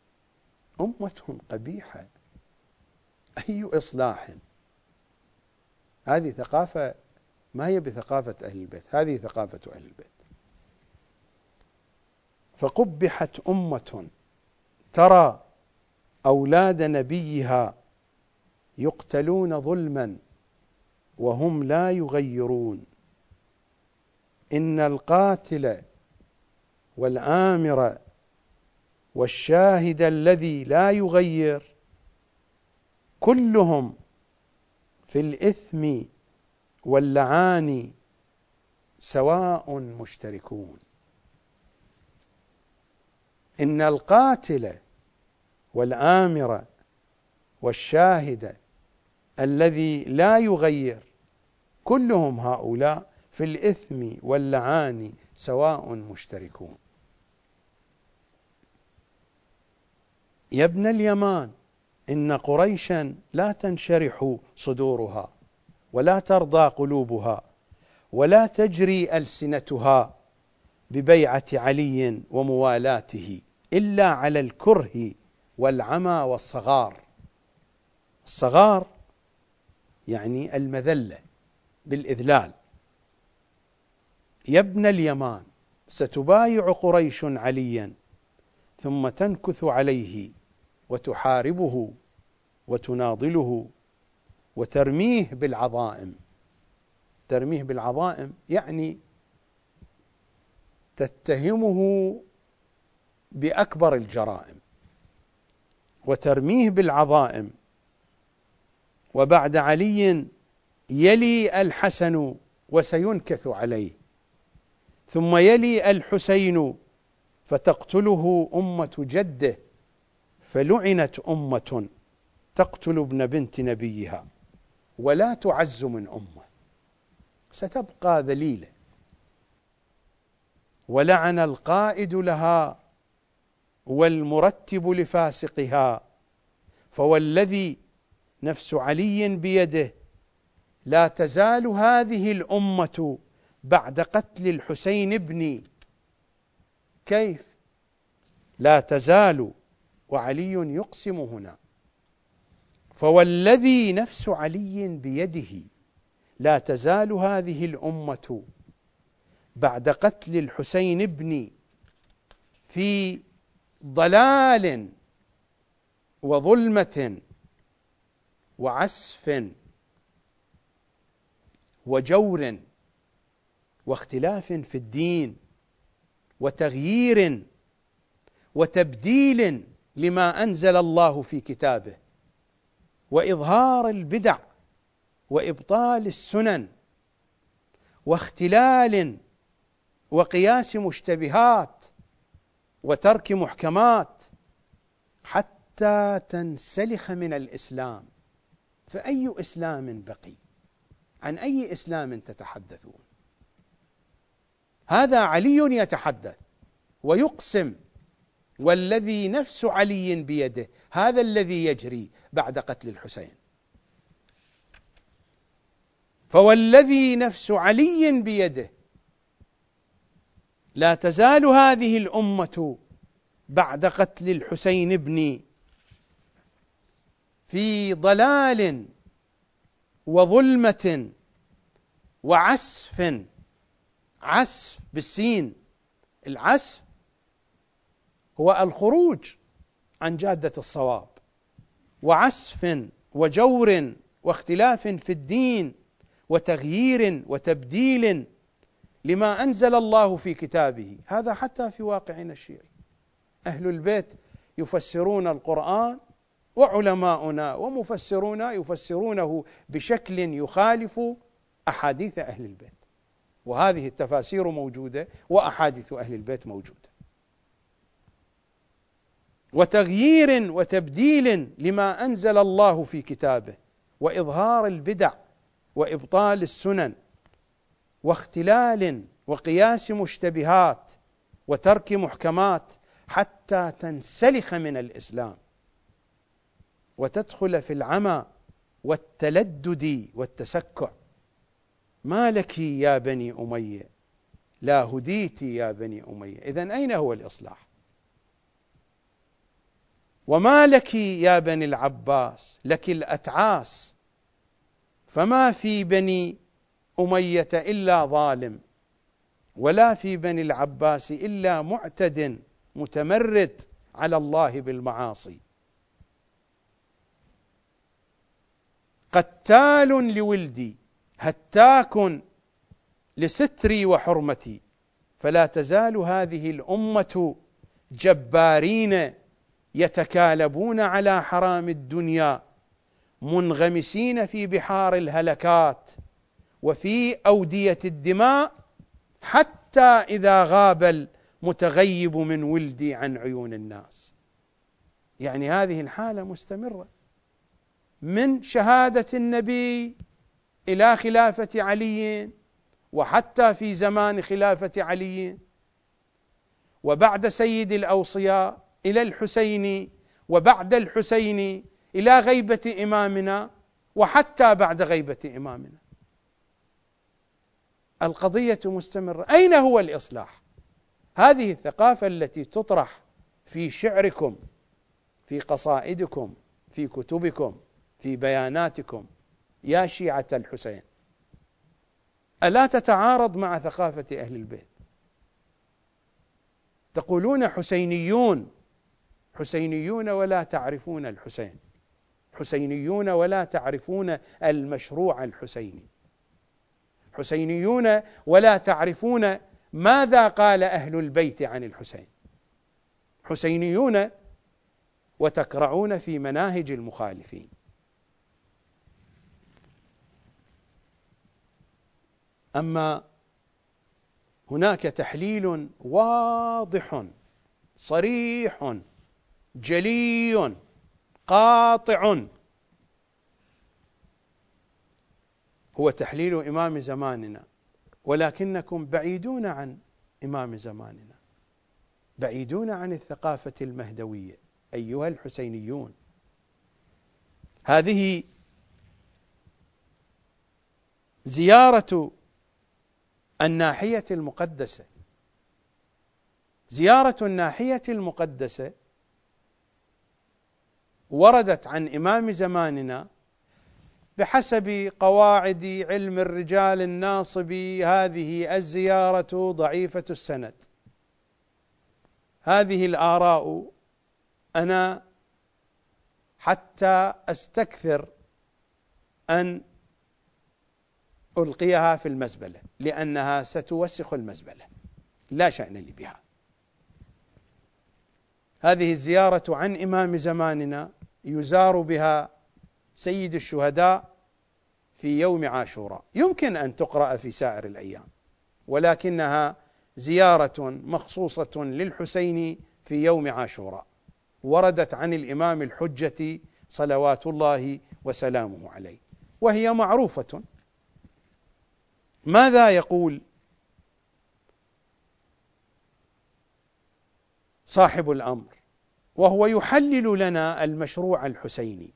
قبيحة. أي إصلاح؟ هذه ثقافة ما هي بثقافة أهل البيت، هذه ثقافة أهل البيت. فقبحت أمة ترى أولاد نبيها يقتلون ظلما وهم لا يغيرون، إن القاتل والآمر والشاهد الذي لا يغير كلهم في الإثم واللعان سواء مشتركون. إن القاتل والآمر والشاهد الذي لا يغير كلهم هؤلاء في الإثم واللعان سواء مشتركون. يا ابن اليمان إن قريشا لا تنشرح صدورها ولا ترضى قلوبها ولا تجري ألسنتها ببيعة علي وموالاته إلا على الكره والعمى والصغار. الصغار يعني المذلة بالإذلال. يا ابن اليمان ستبايع قريش عليا ثم تنكث عليه وتحاربه وتناضله وترميه بالعظائم. ترميه بالعظائم يعني تتهمه بأكبر الجرائم وترميه بالعظائم. وبعد علي يلي الحسن وسينكث عليه، ثم يلي الحسين فتقتله أمة جده، فلعنت أمة تقتل ابن بنت نبيها ولا تعز من أمة، ستبقى ذليلة. ولعن القائد لها والمرتب لفاسقها، فوالذي نفس علي بيده لا تزال هذه الأمة بعد قتل الحسين ابني. كيف لا تزال وعلي يقسم هنا؟ فوالذي نفس علي بيده لا تزال هذه الأمة بعد قتل الحسين ابني في ضلال وظلمة وعسف وجور واختلاف في الدين وتغيير وتبديل لما أنزل الله في كتابه وإظهار البدع وإبطال السنن واختلال وقياس مشتبهات وترك محكمات حتى تنسلخ من الإسلام. فأي إسلام بقي؟ عن أي إسلام تتحدثون؟ هذا علي يتحدث ويقسم، والذي نفس علي بيده هذا الذي يجري بعد قتل الحسين. فوالذي نفس علي بيده لا تزال هذه الأمة بعد قتل الحسين ابني في ضلال وظلمة وعسف. عسف بالسين، العسف هو الخروج عن جادة الصواب، وعسف وجور واختلاف في الدين وتغيير وتبديل لما أنزل الله في كتابه. هذا حتى في واقعنا الشيعي، أهل البيت يفسرون القرآن وعلماؤنا ومفسرونا يفسرونه بشكل يخالف أحاديث أهل البيت، وهذه التفاسير موجودة وأحاديث أهل البيت موجودة. وتغيير وتبديل لما أنزل الله في كتابه وإظهار البدع وإبطال السنن واختلال وقياس مشتبهات وترك محكمات حتى تنسلخ من الإسلام وتدخل في العمى والتلدد والتسكع. ما لك يا بني أمية لا هديت يا بني أمية. إذن أين هو الإصلاح؟ وما لك يا بني العباس لك الأتعاس، فما في بني أمية إلا ظالم، ولا في بني العباس إلا معتد متمرد على الله بالمعاصي. قتال لولدي هتاك لستري وحرمتي، فلا تزال هذه الأمة جبارين يتكالبون على حرام الدنيا، منغمسين في بحار الهلكات وفي أودية الدماء، حتى إذا غاب المتغيب من ولدي عن عيون الناس. يعني هذه الحالة مستمرة من شهادة النبي إلى خلافة علي، وحتى في زمان خلافة علي، وبعد سيد الأوصياء إلى الحسين، وبعد الحسين إلى غيبة إمامنا، وحتى بعد غيبة إمامنا. القضية مستمرة. أين هو الإصلاح؟ هذه الثقافة التي تطرح في شعركم، في قصائدكم، في كتبكم، في بياناتكم يا شيعة الحسين، ألا تتعارض مع ثقافة أهل البيت؟ تقولون حسينيون، حسينيون ولا تعرفون الحسين، حسينيون ولا تعرفون المشروع الحسيني، حسينيون ولا تعرفون ماذا قال أهل البيت عن الحسين، حسينيون وتقرعون في مناهج المخالفين. أما هناك تحليل واضح صريح جلي قاطع، هو تحليل إمام زماننا، ولكنكم بعيدون عن إمام زماننا، بعيدون عن الثقافة المهدوية أيها الحسينيون. هذه زيارة الناحية المقدسة، زيارة الناحية المقدسة وردت عن إمام زماننا بحسب قواعد علم الرجال الناصب. هذه الزيارة ضعيفة السند. هذه الآراء أنا حتى أستكثر أن ألقيها في المزبلة، لأنها ستوسخ المزبلة، لا شأن لي بها. هذه الزيارة عن إمام زماننا يزار بها سيد الشهداء في يوم عاشوراء، يمكن أن تقرأ في سائر الأيام، ولكنها زيارة مخصوصة للحسين في يوم عاشوراء، وردت عن الإمام الحجة صلوات الله وسلامه عليه، وهي معروفة. ماذا يقول صاحب الأمر وهو يحلل لنا المشروع الحسيني؟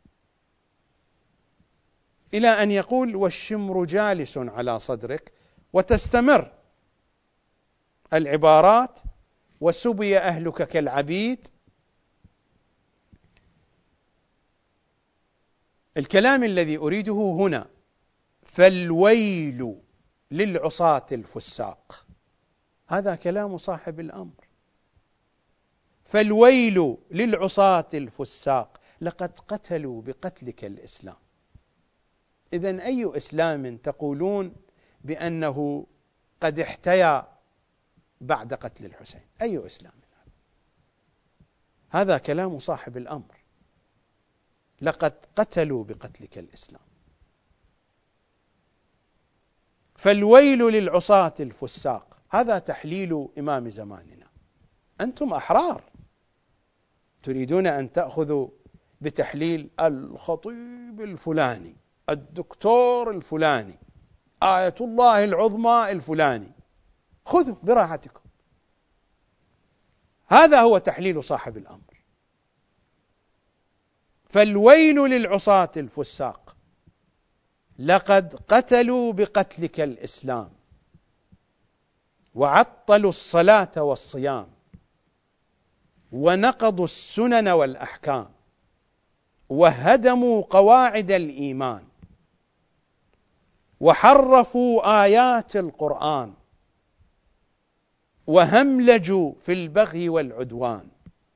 إلى أن يقول: والشمر جالس على صدرك، وتستمر العبارات: وسبي أهلك كالعبيد. الكلام الذي أريده هنا: فالويل للعصاة الفساق. هذا كلام صاحب الأمر. فالويل للعصاة الفساق، لقد قتلوا بقتلك الإسلام. إذن أي إسلام تقولون بأنه قد احتيا بعد قتل الحسين؟ أي إسلام؟ هذا كلام صاحب الأمر. لقد قتلوا بقتلك الإسلام. فالويل للعصاة الفساق، هذا تحليل إمام زماننا. أنتم أحرار، تريدون أن تأخذوا بتحليل الخطيب الفلاني، الدكتور الفلاني، آية الله العظمى الفلاني، خذوا براحتكم. هذا هو تحليل صاحب الأمر. فالويل للعصاة الفساق، لقد قتلوا بقتلك الإسلام، وعطلوا الصلاة والصيام، ونقضوا السنن والأحكام، وهدموا قواعد الإيمان، وحرفوا آيات القرآن، وهملجوا في البغي والعدوان.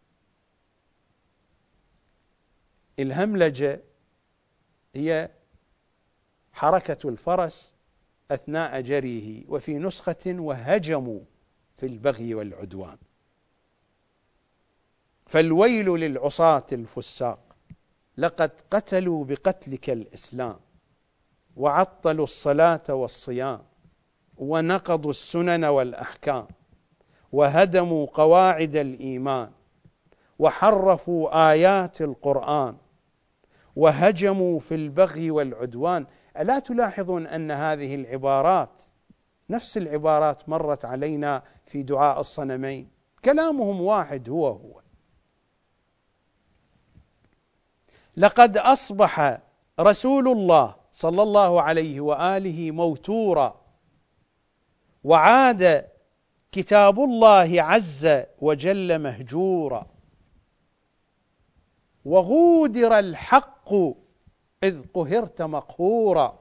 الهملجة هي حركة الفرس أثناء جريه، وفي نسخة وهجموا في البغي والعدوان. فالويل للعصاة الفساق، لقد قتلوا بقتلك الإسلام، وعطلوا الصلاة والصيام، ونقضوا السنن والأحكام، وهدموا قواعد الإيمان، وحرفوا آيات القرآن، وهجموا في البغي والعدوان. ألا تلاحظون أن هذه العبارات نفس العبارات مرت علينا في دعاء الصنمين؟ كلامهم واحد هو. لقد أصبح رسول الله صلى الله عليه وآله موتورا، وعاد كتاب الله عز وجل مهجورا، وغودر الحق إذ قهرت مقهورا،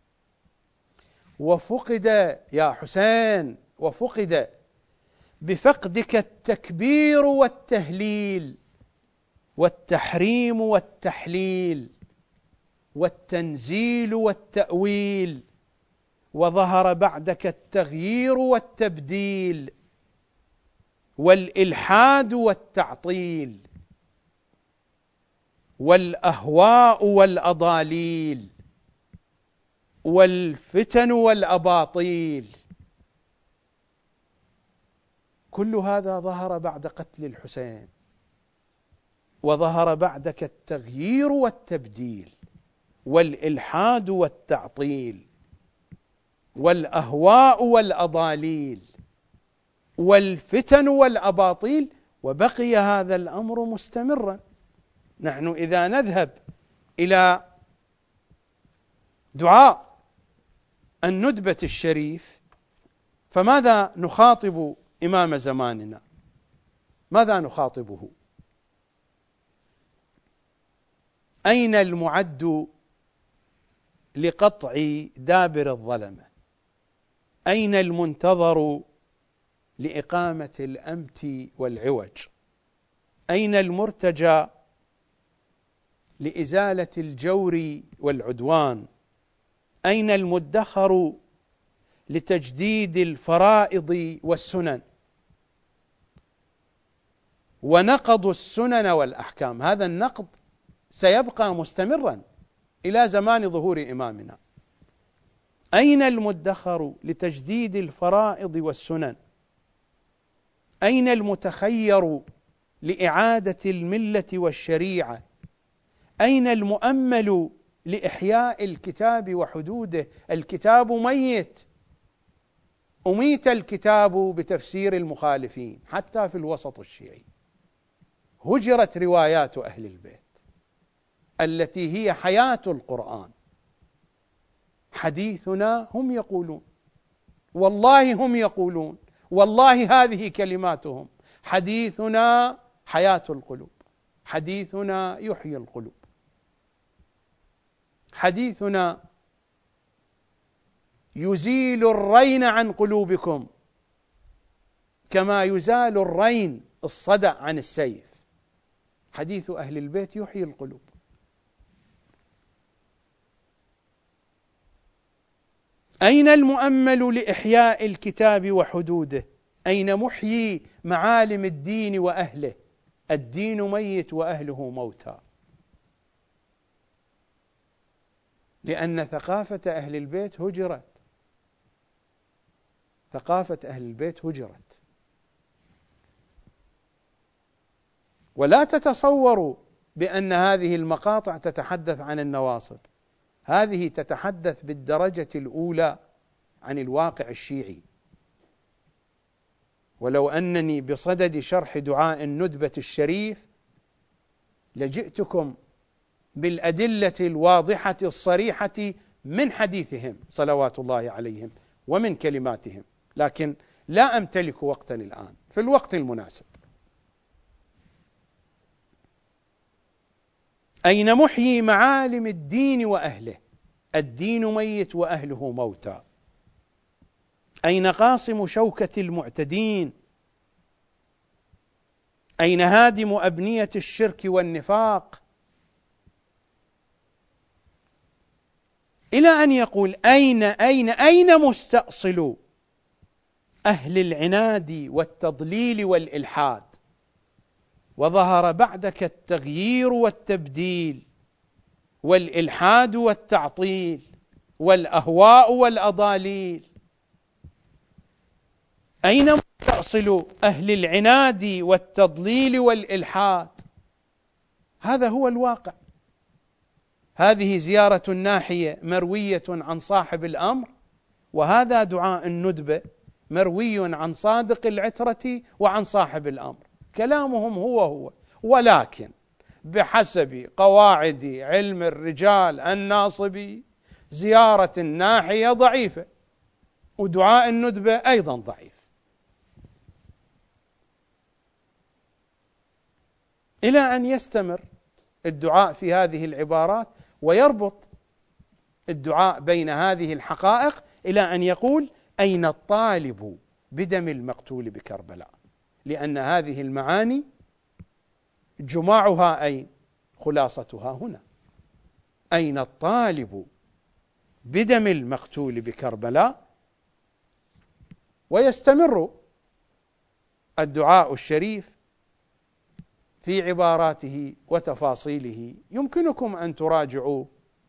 وفقد يا حسين، وفقد بفقدك التكبير والتهليل، والتحريم والتحليل، والتنزيل والتأويل، وظهر بعدك التغيير والتبديل، والإلحاد والتعطيل، والأهواء والأضاليل، والفتن والأباطيل. كل هذا ظهر بعد قتل الحسين، وظهر بعدك التغيير والتبديل، والإلحاد والتعطيل، والأهواء والأضاليل، والفتن والأباطيل، وبقي هذا الأمر مستمرا. نحن إذا نذهب إلى دعاء الندبة الشريف، فماذا نخاطب إمام زماننا؟ ماذا نخاطبه؟ أين المعد لقطع دابر الظلمة؟ أين المنتظر لإقامة الأمت والعوج؟ أين المرتجى لإزالة الجور والعدوان؟ أين المدخر لتجديد الفرائض والسنن؟ ونقضوا السنن والأحكام. هذا النقض سيبقى مستمرا إلى زمان ظهور إمامنا. أين المدخر لتجديد الفرائض والسنن؟ أين المتخير لإعادة الملة والشريعة؟ أين المؤمل لإحياء الكتاب وحدوده؟ الكتاب ميت، أميت الكتاب بتفسير المخالفين حتى في الوسط الشيعي. هجرت روايات أهل البيت التي هي حياة القرآن. حديثنا هم يقولون، والله هم يقولون، والله هذه كلماتهم: حديثنا حياة القلوب، حديثنا يحيي القلوب، حديثنا يزيل الرين عن قلوبكم كما يزال الرين الصدع عن السيف. حديث أهل البيت يحيي القلوب. أين المؤمل لإحياء الكتاب وحدوده؟ أين محيي معالم الدين وأهله؟ الدين ميت وأهله موتى، لأن ثقافة أهل البيت هجرت. ثقافة أهل البيت هجرت. ولا تتصوروا بأن هذه المقاطع تتحدث عن النواصب، هذه تتحدث بالدرجة الأولى عن الواقع الشيعي. ولو أنني بصدد شرح دعاء الندبة الشريف لجئتكم بالأدلة الواضحة الصريحة من حديثهم صلوات الله عليهم ومن كلماتهم، لكن لا أمتلك وقتا الآن. في الوقت المناسب. أين محيي معالم الدين وأهله؟ الدين ميت وأهله موتى. أين قاصم شوكة المعتدين؟ أين هادم أبنية الشرك والنفاق؟ إلى أن يقول أين مستأصل أهل العناد والتضليل والإلحاد؟ وظهر بعدك التغيير والتبديل والإلحاد والتعطيل والأهواء والأضاليل. أين مستأصل أهل العناد والتضليل والإلحاد؟ هذا هو الواقع. هذه زيارة الناحية مروية عن صاحب الأمر، وهذا دعاء الندبة مروي عن صادق العترة وعن صاحب الأمر، كلامهم هو، ولكن بحسب قواعد علم الرجال الناصبي زيارة الناحية ضعيفة، ودعاء الندبة أيضا ضعيف. إلى أن يستمر الدعاء في هذه العبارات ويربط الدعاء بين هذه الحقائق إلى أن يقول: أين الطالب بدم المقتول بكربلاء؟ لأن هذه المعاني جماعها أين؟ خلاصتها هنا: أين الطالب بدم المقتول بكربلاء؟ ويستمر الدعاء الشريف في عباراته وتفاصيله، يمكنكم أن تراجعوا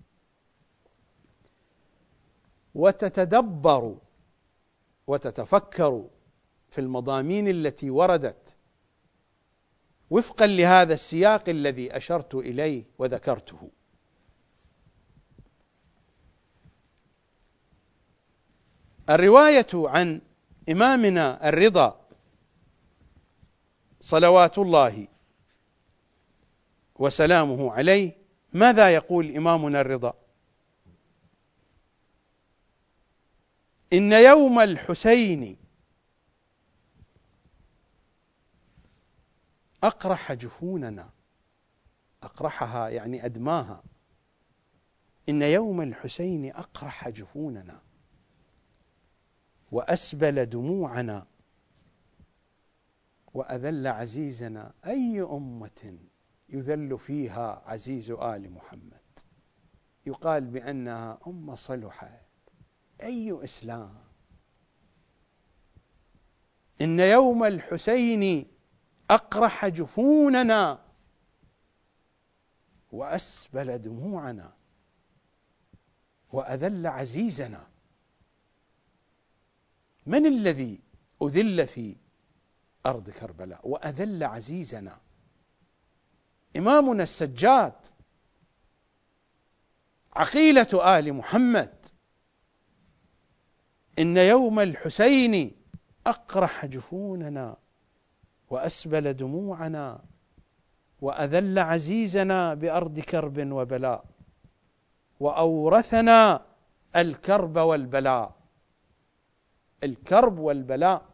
وتتدبروا وتتفكروا في المضامين التي وردت وفقا لهذا السياق الذي أشرت إليه وذكرته. الرواية عن إمامنا الرضا صلوات الله وسلامه عليه، ماذا يقول إمامنا الرضا؟ إن يوم الحسين أقرح جفوننا. أقرحها يعني أدماها. إن يوم الحسين أقرح جفوننا وأسبل دموعنا وأذل عزيزنا. أي أمة يذل فيها عزيز آل محمد؟ يقال بأنها أمة صلحت. أي إسلام؟ إن يوم الحسين أقرح جفوننا وأسبل دموعنا وأذل عزيزنا. من الذي أذل في أرض كربلاء وأذل عزيزنا؟ إمامنا السجاد، عقيلة آل محمد. إن يوم الحسين أقرح جفوننا وأسبل دموعنا وأذل عزيزنا بأرض كرب وبلاء وأورثنا الكرب والبلاء. الكرب والبلاء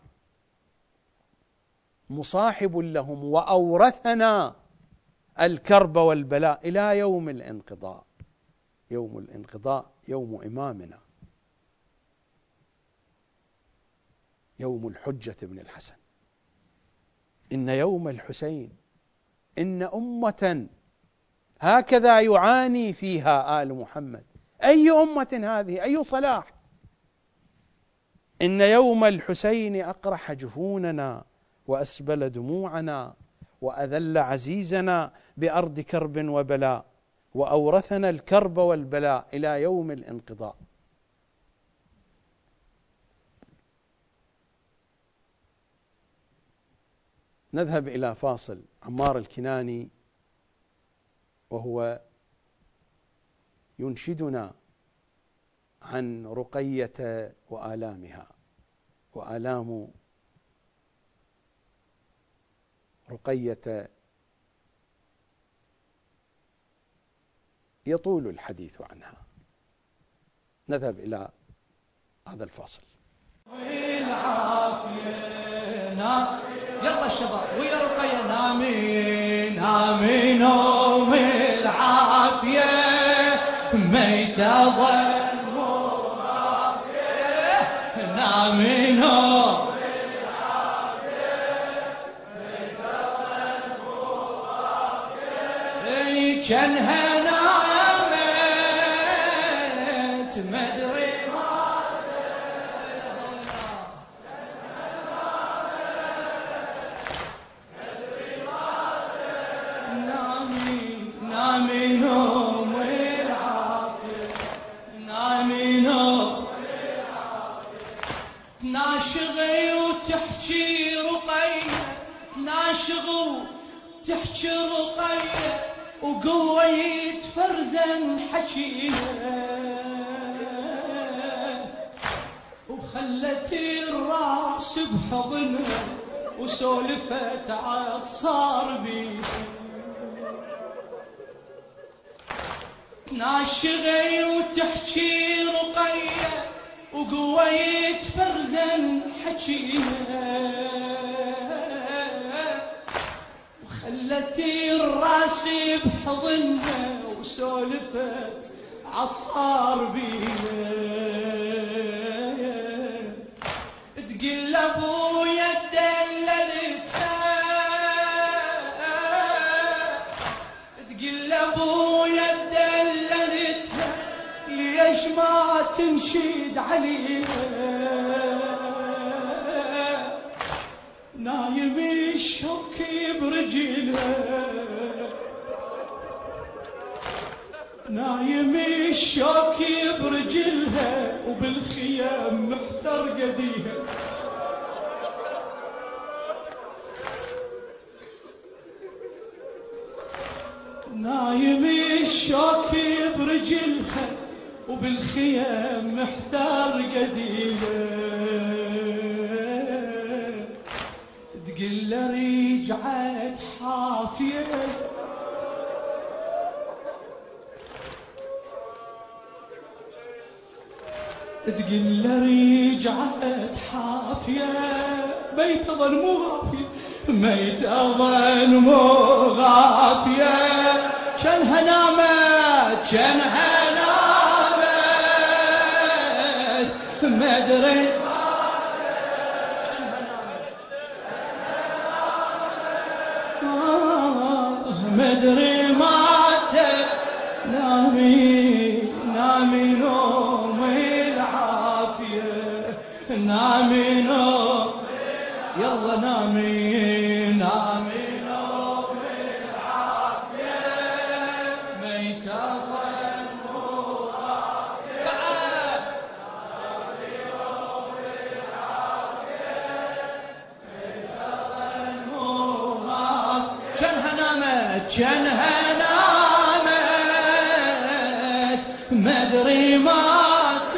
مصاحب لهم، وأورثنا الكرب والبلاء إلى يوم الانقضاء. يوم الانقضاء يوم إمامنا، يوم الحجة بن الحسن. إن يوم الحسين، إن أمة هكذا يعاني فيها آل محمد. أي أمة هذه؟ أي صلاح؟ إن يوم الحسين أقرح جفوننا وأسبل دموعنا وأذل عزيزنا بأرض كرب وبلاء وأورثنا الكرب والبلاء إلى يوم الانقضاء. نذهب إلى فاصل. عمار الكناني وهو ينشدنا عن رقية وآلامها، وآلام رقية يطول الحديث عنها. نذهب إلى هذا الفاصل. يلا الشباب ويا رقية نامي نامي نوم العافية ميتة ظل مو غافية نامي نوم العافية ميتة ظل مو غافية جنها نامت مدري نامي نوم العافية نامي نوم العافية ناشغي وتحكي رقية ناشغي وتحكي رقية وقوية فرزا حكيها وخلت الراس بحضنها وسولفت عالصار بيها ناشغي وتحكي رقية وقوية فرزا حكيها وخلت الراس بحضنها وسولفت عالصار بيها تقل ابويا دللتها تقل ابويا ليش ما تنشد عليها نايم الشوك برجلها نايم الشوك برجلها وبالخيام محتر قديها نايم الشوك برجلها وبالخيام محتار قديمة تقل رجعت حافية تقل رجعت حافية ميت ظن مو غافية ميت ظن مو غافية شنها نامت شنها ما ادري ما ادري مات نامي نامي نوم العافية نامي نوم يلا نامي نامي نوم العافية ميتة جنها نامت مدري ماتت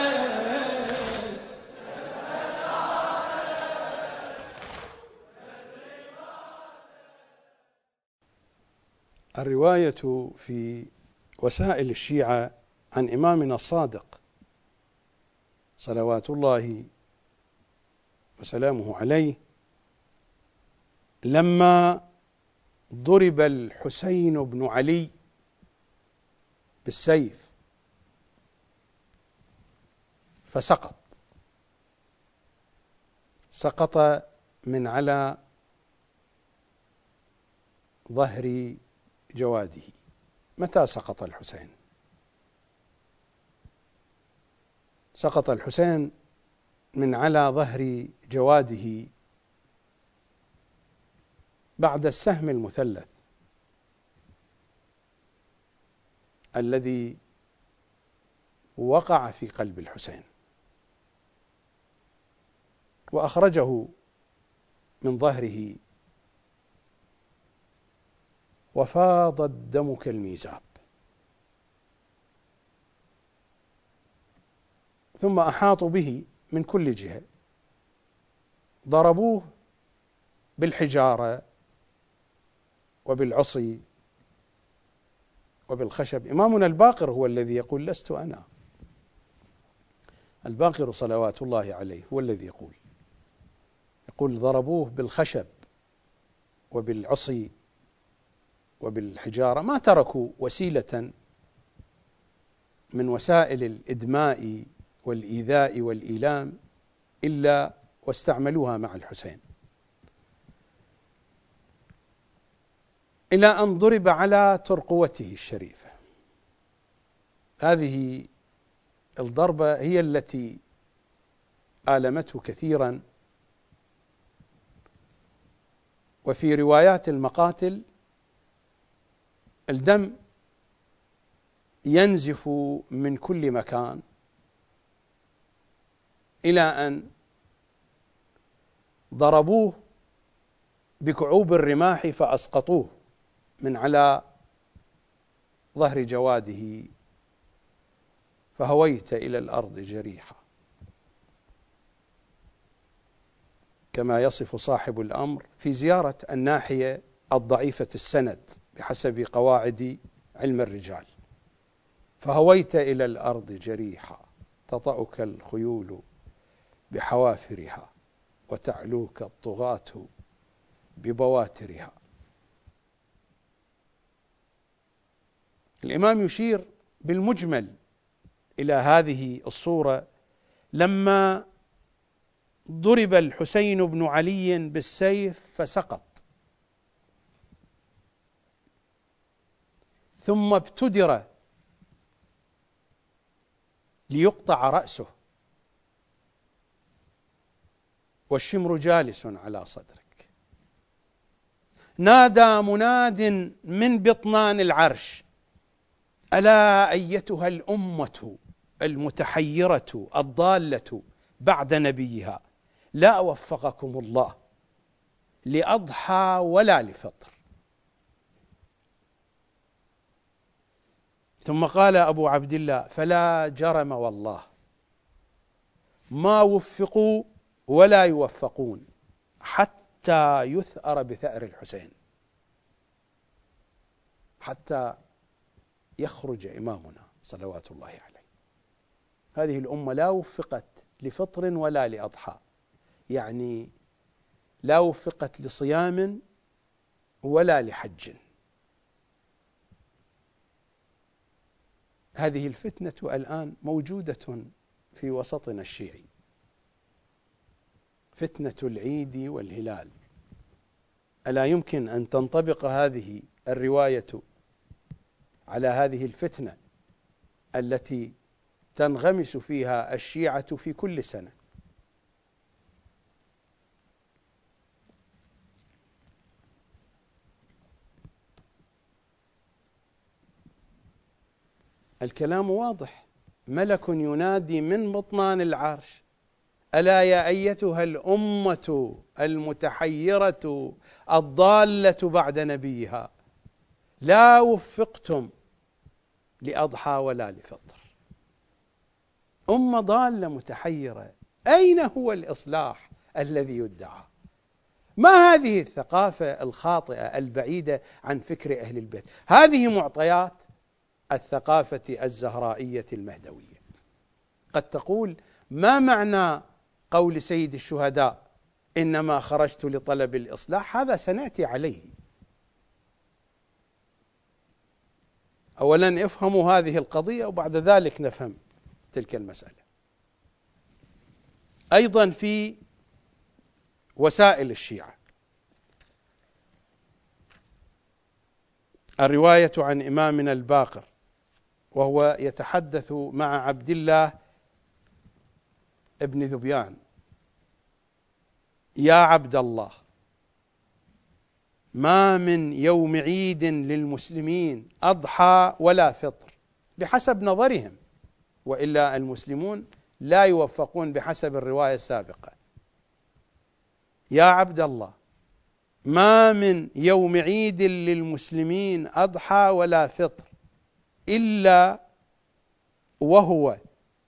الرواية في وسائل الشيعة عن إمامنا الصادق صلوات الله وسلامه عليه لما ضرب الحسين بن علي بالسيف فسقط من على ظهر جواده. متى سقط الحسين؟ سقط الحسين من على ظهر جواده بعد السهم المثلث الذي وقع في قلب الحسين وأخرجه من ظهره وفاض الدم كالميزاب، ثم أحاطوا به من كل جهة، ضربوه بالحجارة وبالعصي وبالخشب. إمامنا الباقر هو الذي يقول لست أنا، الباقر صلوات الله عليه هو الذي يقول ضربوه بالخشب وبالعصي وبالحجارة، ما تركوا وسيلة من وسائل الإدماء والإيذاء والإيلام إلا واستعملوها مع الحسين، إلى أن ضرب على ترقوته الشريفة. هذه الضربة هي التي آلمته كثيرا. وفي روايات المقاتل الدم ينزف من كل مكان، إلى أن ضربوه بكعوب الرماح فأسقطوه من على ظهر جواده، فهويت إلى الأرض جريحا، كما يصف صاحب الأمر في زيارة الناحية الضعيفة السند بحسب قواعد علم الرجال. فهويت إلى الأرض جريحا تطأك الخيول بحوافرها وتعلوك الطغاة ببواترها. الإمام يشير بالمجمل إلى هذه الصورة لما ضرب الحسين بن علي بالسيف فسقط، ثم ابتدر ليقطع رأسه والشمر جالس على صدرك. نادى مناد من بطنان العرش: ألا أيتها الأمة المتحيرة الضالة بعد نبيها، لا وفقكم الله لأضحى ولا لفطر. ثم قال أبو عبد الله: فلا جرم والله ما وفقوا ولا يوفقون حتى يثأر بثأر الحسين، حتى يخرج إمامنا صلوات الله عليه. هذه الأمة لا وفقت لفطر ولا لأضحى، يعني لا وفقت لصيام ولا لحج. هذه الفتنة الآن موجودة في وسطنا الشيعي، فتنة العيد والهلال. ألا يمكن أن تنطبق هذه الرواية على هذه الفتنة التي تنغمس فيها الشيعة في كل سنة؟ الكلام واضح، ملك ينادي من بطنان العرش: ألا يا أيتها الأمة المتحيرة الضالة بعد نبيها، لا وفقتم لأضحى ولا لفطر. أمة ضالة متحيرة، أين هو الإصلاح الذي يدعى؟ ما هذه الثقافة الخاطئة البعيدة عن فكر أهل البيت؟ هذه معطيات الثقافة الزهرائية المهدوية. قد تقول: ما معنى قول سيد الشهداء إنما خرجت لطلب الإصلاح؟ هذا سنأتي عليه. أولا افهموا هذه القضية وبعد ذلك نفهم تلك المسألة. أيضا في وسائل الشيعة الرواية عن إمامنا الباقر وهو يتحدث مع عبد الله ابن ذبيان: يا عبد الله، ما من يوم عيد للمسلمين أضحى ولا فطر بحسب نظرهم، وإلا المسلمون لا يوفقون بحسب الرواية السابقة. يا عبد الله، ما من يوم عيد للمسلمين أضحى ولا فطر إلا وهو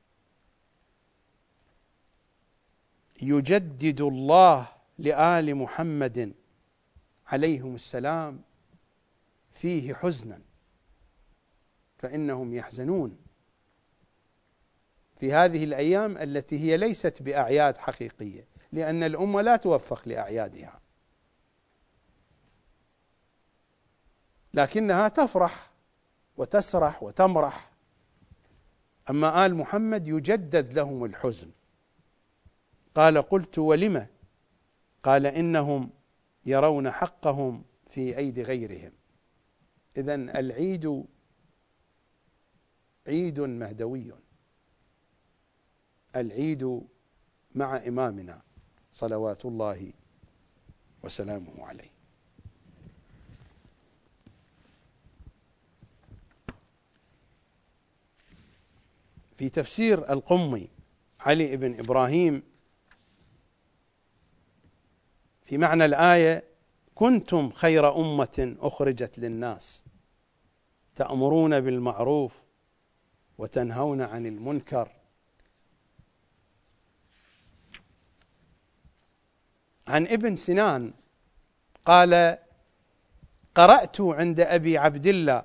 يجدد الله لآل محمد عليهم السلام فيه حزنا فإنهم يحزنون في هذه الأيام التي هي ليست بأعياد حقيقية، لأن الأمة لا توفق لأعيادها، لكنها تفرح وتسرح وتمرح. أما آل محمد يجدد لهم الحزن. قال: قلت: ولم؟ قال: إنهم يرون حقهم في أيدي غيرهم. إذن العيد عيد مهدوي، العيد مع إمامنا صلوات الله وسلامه عليه. في تفسير القمي علي بن إبراهيم في معنى الآية: كنتم خير أمة أخرجت للناس تأمرون بالمعروف وتنهون عن المنكر. عن ابن سنان قال: قرأت عند أبي عبد الله: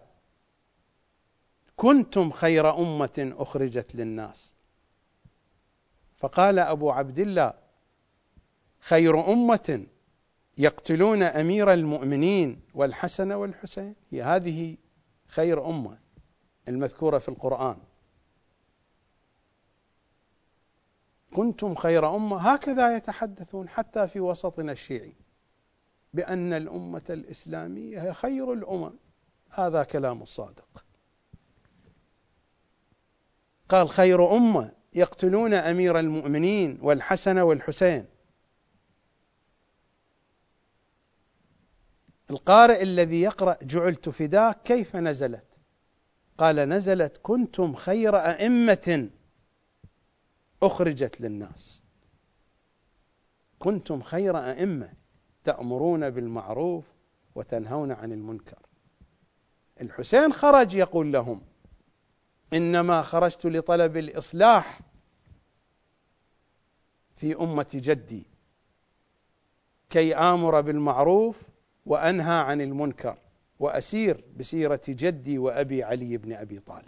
كنتم خير أمة أخرجت للناس. فقال أبو عبد الله: خير أمة يقتلون أمير المؤمنين والحسن والحسين، هي هذه خير أمة المذكورة في القرآن. كنتم خير أمة، هكذا يتحدثون حتى في وسطنا الشيعي بأن الأمة الإسلامية هي خير الأمم. هذا كلام الصادق. قال: خير أمة يقتلون أمير المؤمنين والحسن والحسين. القارئ الذي يقرأ جعلت فداك كيف نزلت؟ قال: نزلت: كنتم خير أئمة أخرجت للناس. كنتم خير أئمة تأمرون بالمعروف وتنهون عن المنكر. الحسين خرج يقول لهم: إنما خرجت لطلب الإصلاح في أمة جدي كي آمر بالمعروف وأنهى عن المنكر وأسير بسيرة جدي وأبي علي بن أبي طالب.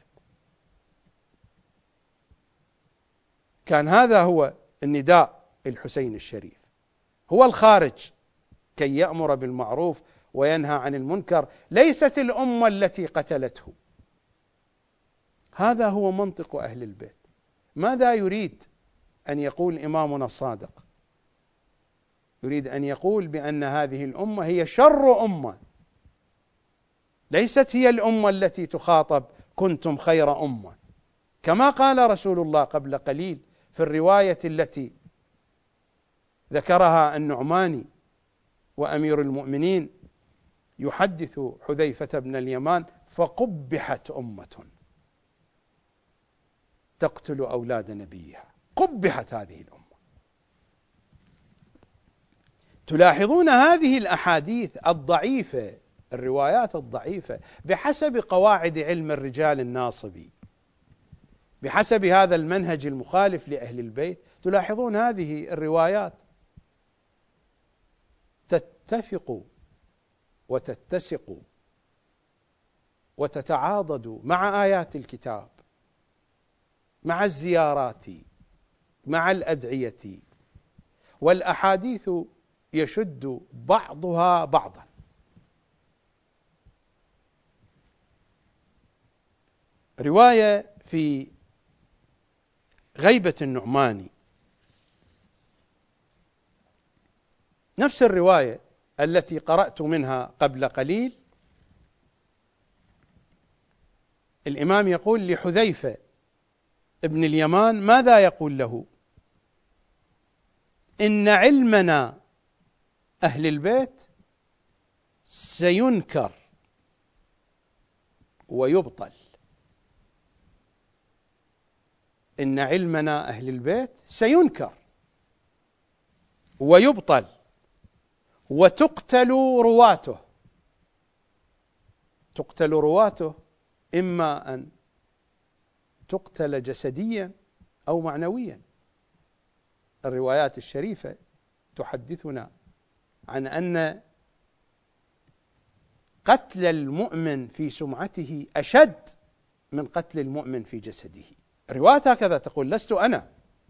كان هذا هو النداء الحسين الشريف، هو الخارج كي يأمر بالمعروف وينهى عن المنكر، ليست الأمة التي قتلته. هذا هو منطق أهل البيت. ماذا يريد أن يقول إمامنا الصادق؟ يريد أن يقول بأن هذه الأمة هي شر أمة، ليست هي الأمة التي تخاطب كنتم خير أمة، كما قال رسول الله قبل قليل في الرواية التي ذكرها النعماني وأمير المؤمنين يحدث حذيفة بن اليمان: فقبحت أمة تقتل أولاد نبيها. قبحت هذه الأمة. تلاحظون هذه الأحاديث الضعيفة، الروايات الضعيفة بحسب قواعد علم الرجال الناصبي، بحسب هذا المنهج المخالف لأهل البيت. تلاحظون هذه الروايات تتفق وتتسق وتتعاضد مع آيات الكتاب، مع الزيارات، مع الأدعية، والأحاديث يشد بعضها بعضا. رواية في غيبة النعماني، نفس الرواية التي قرأت منها قبل قليل. الإمام يقول لحذيفة ابن اليمان، ماذا يقول له؟ إن علمنا أهل البيت سينكر ويبطل. إن علمنا أهل البيت سينكر ويبطل وتقتل رواته. تقتل رواته، إما أن تقتل جسديا أو معنويا. الروايات الشريفة تحدثنا عن أن قتل المؤمن في سمعته أشد من قتل المؤمن في جسده. رواية هكذا تقول: لست أنا،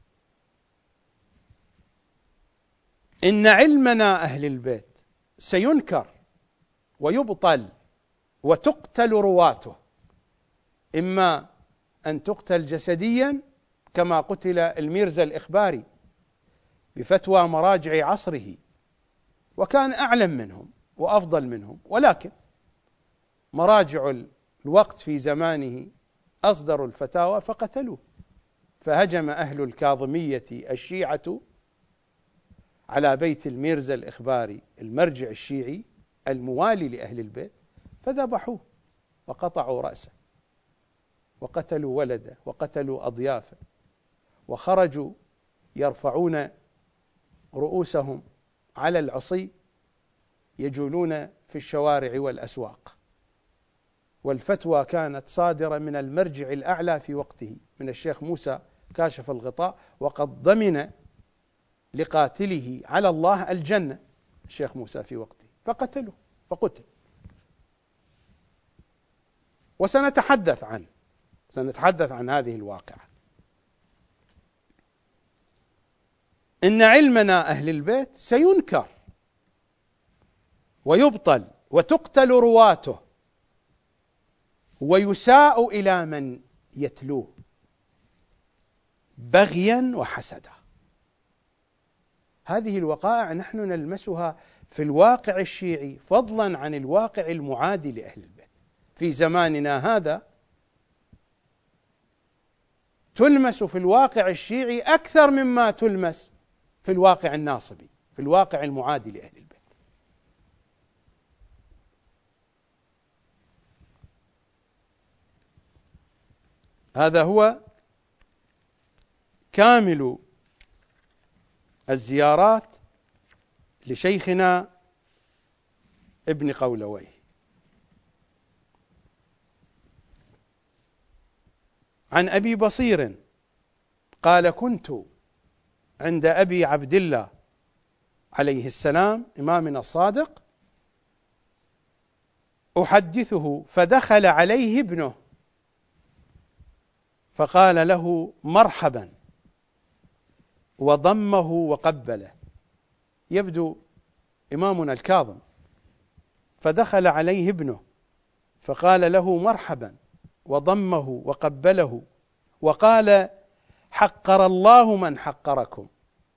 إن علمنا أهل البيت سينكر ويبطل وتقتل رواته، إما أن تقتل جسديا كما قتل الميرزا الإخباري بفتوى مراجع عصره، وكان أعلم منهم وأفضل منهم، ولكن مراجع الوقت في زمانه أصدروا الفتاوى فقتلوه. فهجم أهل الكاظمية الشيعة على بيت الميرزا الإخباري المرجع الشيعي الموالي لأهل البيت، فذبحوه وقطعوا رأسه وقتلوا ولده وقتلوا أضيافه، وخرجوا يرفعون رؤوسهم على العصي يجولون في الشوارع والأسواق. والفتوى كانت صادرة من المرجع الأعلى في وقته، من الشيخ موسى كاشف الغطاء، وقد ضمن لقاتله على الله الجنة الشيخ موسى في وقته، فقتله فقتل. وسنتحدث عن هذه الواقعة. إن علمنا أهل البيت سينكر ويبطل وتقتل رواته ويساء إلى من يتلوه بغيا وحسدا. هذه الوقائع نحن نلمسها في الواقع الشيعي، فضلا عن الواقع المعادي لأهل البيت في زماننا هذا. تلمس في الواقع الشيعي أكثر مما تلمس في الواقع الناصبي، في الواقع المعادي لأهل البيت. هذا هو كامل الزيارات لشيخنا ابن قولويه. عن أبي بصير قال: كنت عند أبي عبد الله عليه السلام إمامنا الصادق أحدثه، فدخل عليه ابنه فقال له: مرحبا، وضمه وقبله. يبدو إمامنا الكاظم، فدخل عليه ابنه فقال له: مرحبا، وضمه وقبله، وقال: حقر الله من حقركم،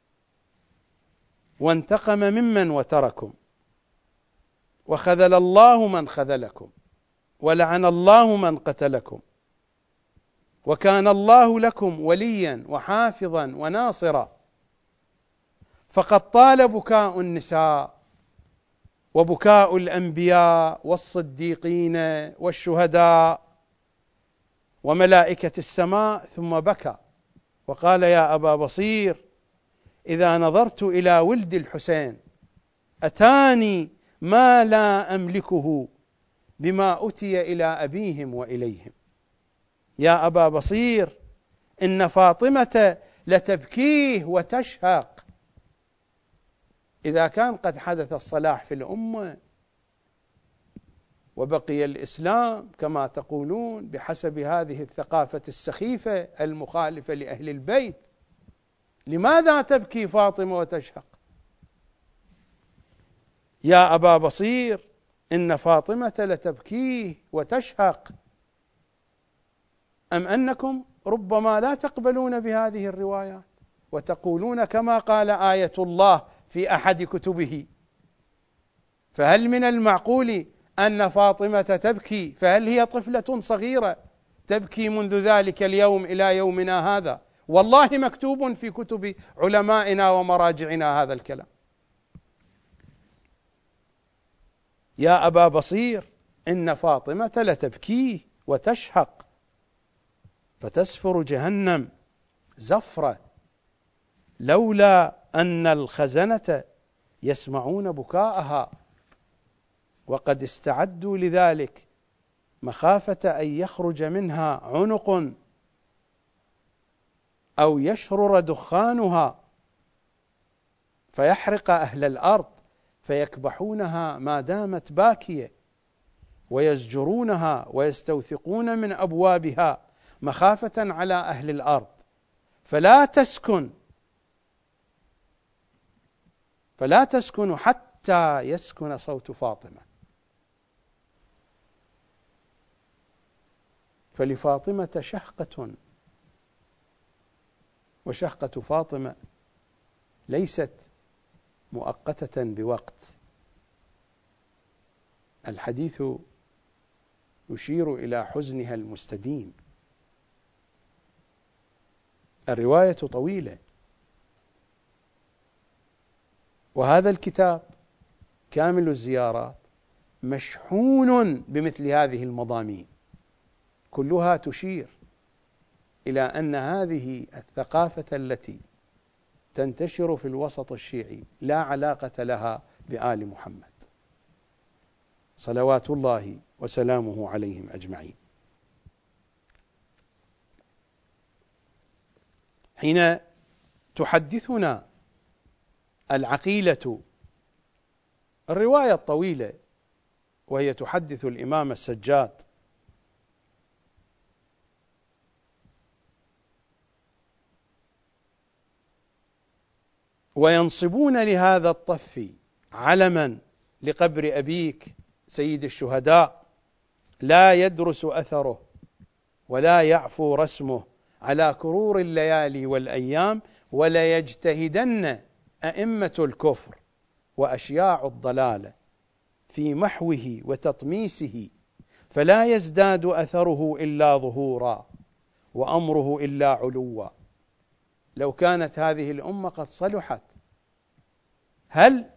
وانتقم ممن وتركم، وخذل الله من خذلكم، ولعن الله من قتلكم، وكان الله لكم وليا وحافظا وناصرا. فقد طال بكاء النساء وبكاء الأنبياء والصديقين والشهداء وملائكة السماء، ثم بكى وقال: يا أبا بصير، إذا نظرت إلى ولد الحسين أتاني ما لا أملكه بما أتي إلى أبيهم وإليهم. يا أبا بصير، إن فاطمة لتبكيه وتشهق. إذا كان قد حدث الصلاح في الأمة وبقي الإسلام كما تقولون بحسب هذه الثقافة السخيفة المخالفة لأهل البيت، لماذا تبكي فاطمة وتشهق؟ يا أبا بصير، إن فاطمة لتبكيه وتشهق. أم أنكم ربما لا تقبلون بهذه الروايات وتقولون كما قال آية الله في أحد كتبه: فهل من المعقول أن فاطمة تبكي؟ فهل هي طفلة صغيرة تبكي منذ ذلك اليوم إلى يومنا هذا؟ والله مكتوب في كتب علمائنا ومراجعنا هذا الكلام. يا أبا بصير، إن فاطمة لتبكيه وتشهق، فتسفر جهنم زفرة، لولا أن الخزنة يسمعون بكاءها، وقد استعدوا لذلك مخافة أن يخرج منها عنق أو يشرر دخانها فيحرق أهل الأرض فيكبحونها ما دامت باكية، ويزجرونها ويستوثقون من أبوابها مخافة على أهل الأرض، فلا تسكن حتى يسكن صوت فاطمة. فلفاطمة شهقة، وشهقة فاطمة ليست مؤقتة بوقت. الحديث يشير إلى حزنها المستديم. الرواية طويلة، وهذا الكتاب كامل الزيارات مشحون بمثل هذه المضامين، كلها تشير إلى أن هذه الثقافة التي تنتشر في الوسط الشيعي لا علاقة لها بآل محمد صلوات الله وسلامه عليهم أجمعين. حين تحدثنا العقيلة الرواية الطويلة وهي تحدث الإمام السجاد وينصبون لهذا الطف علما لقبر أبيك سيد الشهداء لا يدرس أثره ولا يعفو رسمه على كرور الليالي والأيام، ولا يجتهدن أئمة الكفر وأشياع الضلالة في محوه وتطميسه، فلا يزداد أثره إلا ظهورا وأمره إلا علوا. لو كانت هذه الأمة قد صلحت، هل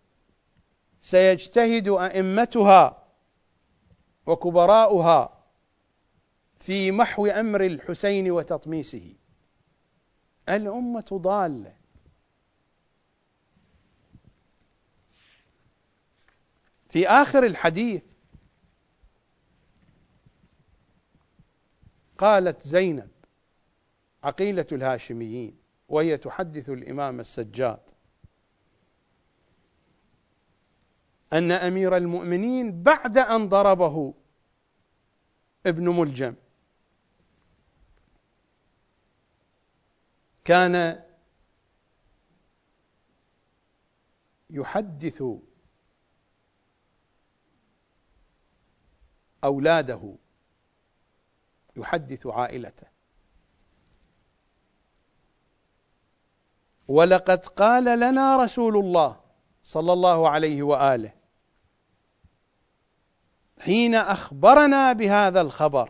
سيجتهد أئمتها وكبراؤها في محو أمر الحسين وتطميسه؟ الأمة ضالة. في آخر الحديث قالت زينب عقيلة الهاشميين وهي تحدث الإمام السجاد أن أمير المؤمنين بعد أن ضربه ابن ملجم كان يحدث أولاده، يحدث عائلته، ولقد قال لنا رسول الله صلى الله عليه وآله حين أخبرنا بهذا الخبر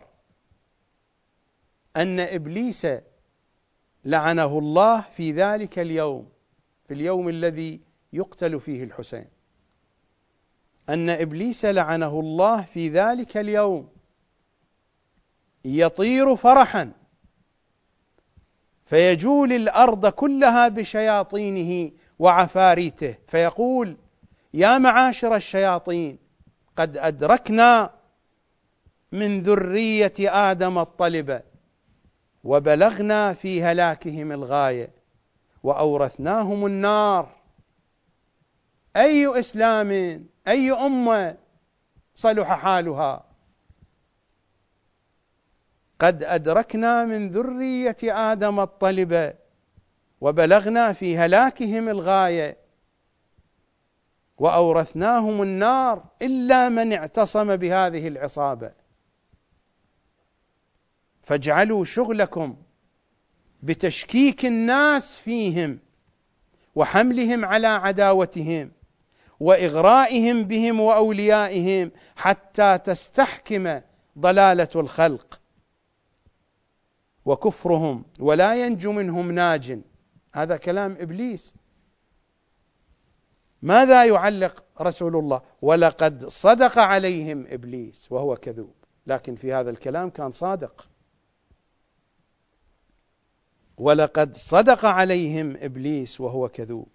أن إبليس لعنه الله في ذلك اليوم، في اليوم الذي يقتل فيه الحسين، أن إبليس لعنه الله في ذلك اليوم يطير فرحا فيجول الأرض كلها بشياطينه وعفاريته، فيقول: يا معاشر الشياطين، قد أدركنا من ذرية آدم الطلبة وبلغنا في هلاكهم الغاية وأورثناهم النار. أي إسلام، أي أمة صلح حالها؟ قد أدركنا من ذرية آدم الطلبة وبلغنا في هلاكهم الغاية وأورثناهم النار إلا من اعتصم بهذه العصابة. فاجعلوا شغلكم بتشكيك الناس فيهم وحملهم على عداوتهم وإغرائهم بهم وأوليائهم حتى تستحكم ضلالة الخلق وكفرهم ولا ينجو منهم ناج. هذا كلام إبليس. ماذا يعلق رسول الله؟ ولقد صدق عليهم إبليس وهو كذوب، لكن في هذا الكلام كان صادق. ولقد صدق عليهم إبليس وهو كذوب.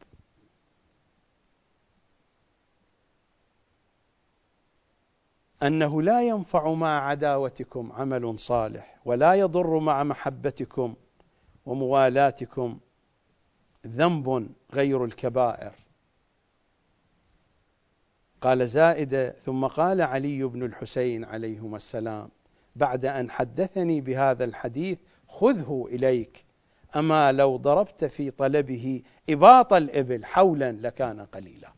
أنه لا ينفع مع عداوتكم عمل صالح، ولا يضر مع محبتكم وموالاتكم ذنب غير الكبائر. قال زائدة: ثم قال علي بن الحسين عليهما السلام بعد أن حدثني بهذا الحديث: خذه إليك، أما لو ضربت في طلبه إباط الإبل حولا لكان قليلا.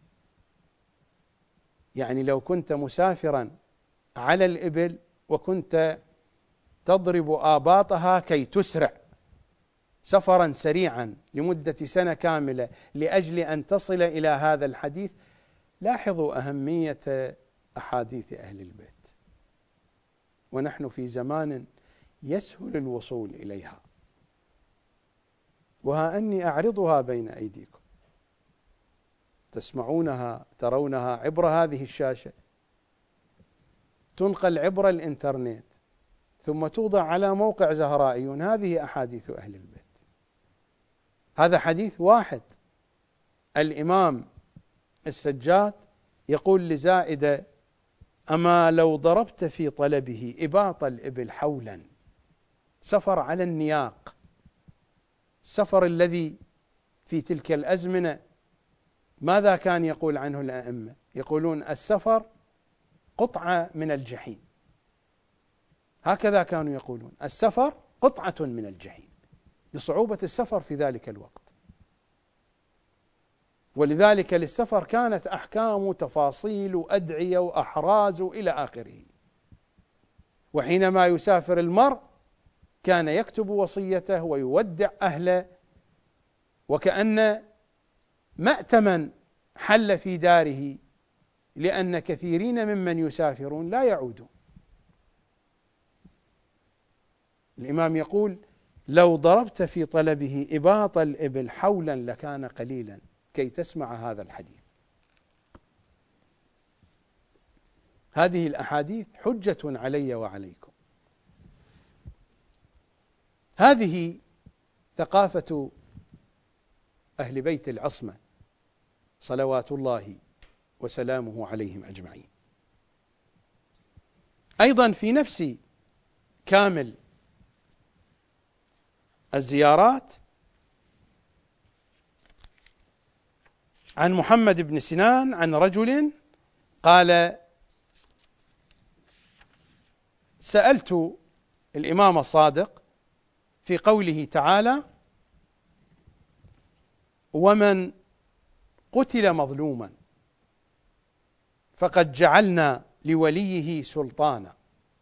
يعني لو كنت مسافرا على الإبل وكنت تضرب آباطها كي تسرع سفرا سريعا لمدة سنة كاملة لأجل أن تصل إلى هذا الحديث، لاحظوا أهمية أحاديث أهل البيت، ونحن في زمان يسهل الوصول إليها، وها أني أعرضها بين أيديكم، تسمعونها ترونها عبر هذه الشاشة، تنقل عبر الإنترنت، ثم توضع على موقع زهرائيون. هذه أحاديث أهل البيت. هذا حديث واحد، الإمام السجاد يقول لزائدة: أما لو ضربت في طلبه إباط الإبل حولا، سفر على النياق، السفر الذي في تلك الأزمنة ماذا كان يقول عنه الأئمة؟ يقولون السفر قطعة من الجحيم، هكذا كانوا يقولون، السفر قطعة من الجحيم لصعوبة السفر في ذلك الوقت. ولذلك للسفر كانت أحكام وتفاصيل وأدعية وأحراز إلى آخره. وحينما يسافر المرء كان يكتب وصيته ويودع أهله، وكأن مأتما حل في داره، لأن كثيرين ممن يسافرون لا يعودون. الإمام يقول: لو ضربت في طلبه إباط الإبل حولا لكان قليلا، كي تسمع هذا الحديث. هذه الأحاديث حجة علي وعليكم. هذه ثقافة أهل بيت العصمة صلوات الله وسلامه عليهم أجمعين. أيضا في نفس كامل الزيارات عن محمد بن سنان عن رجل قال: سألت الإمام الصادق في قوله تعالى: ومن قتل مظلوما فقد جعلنا لوليه سلطانا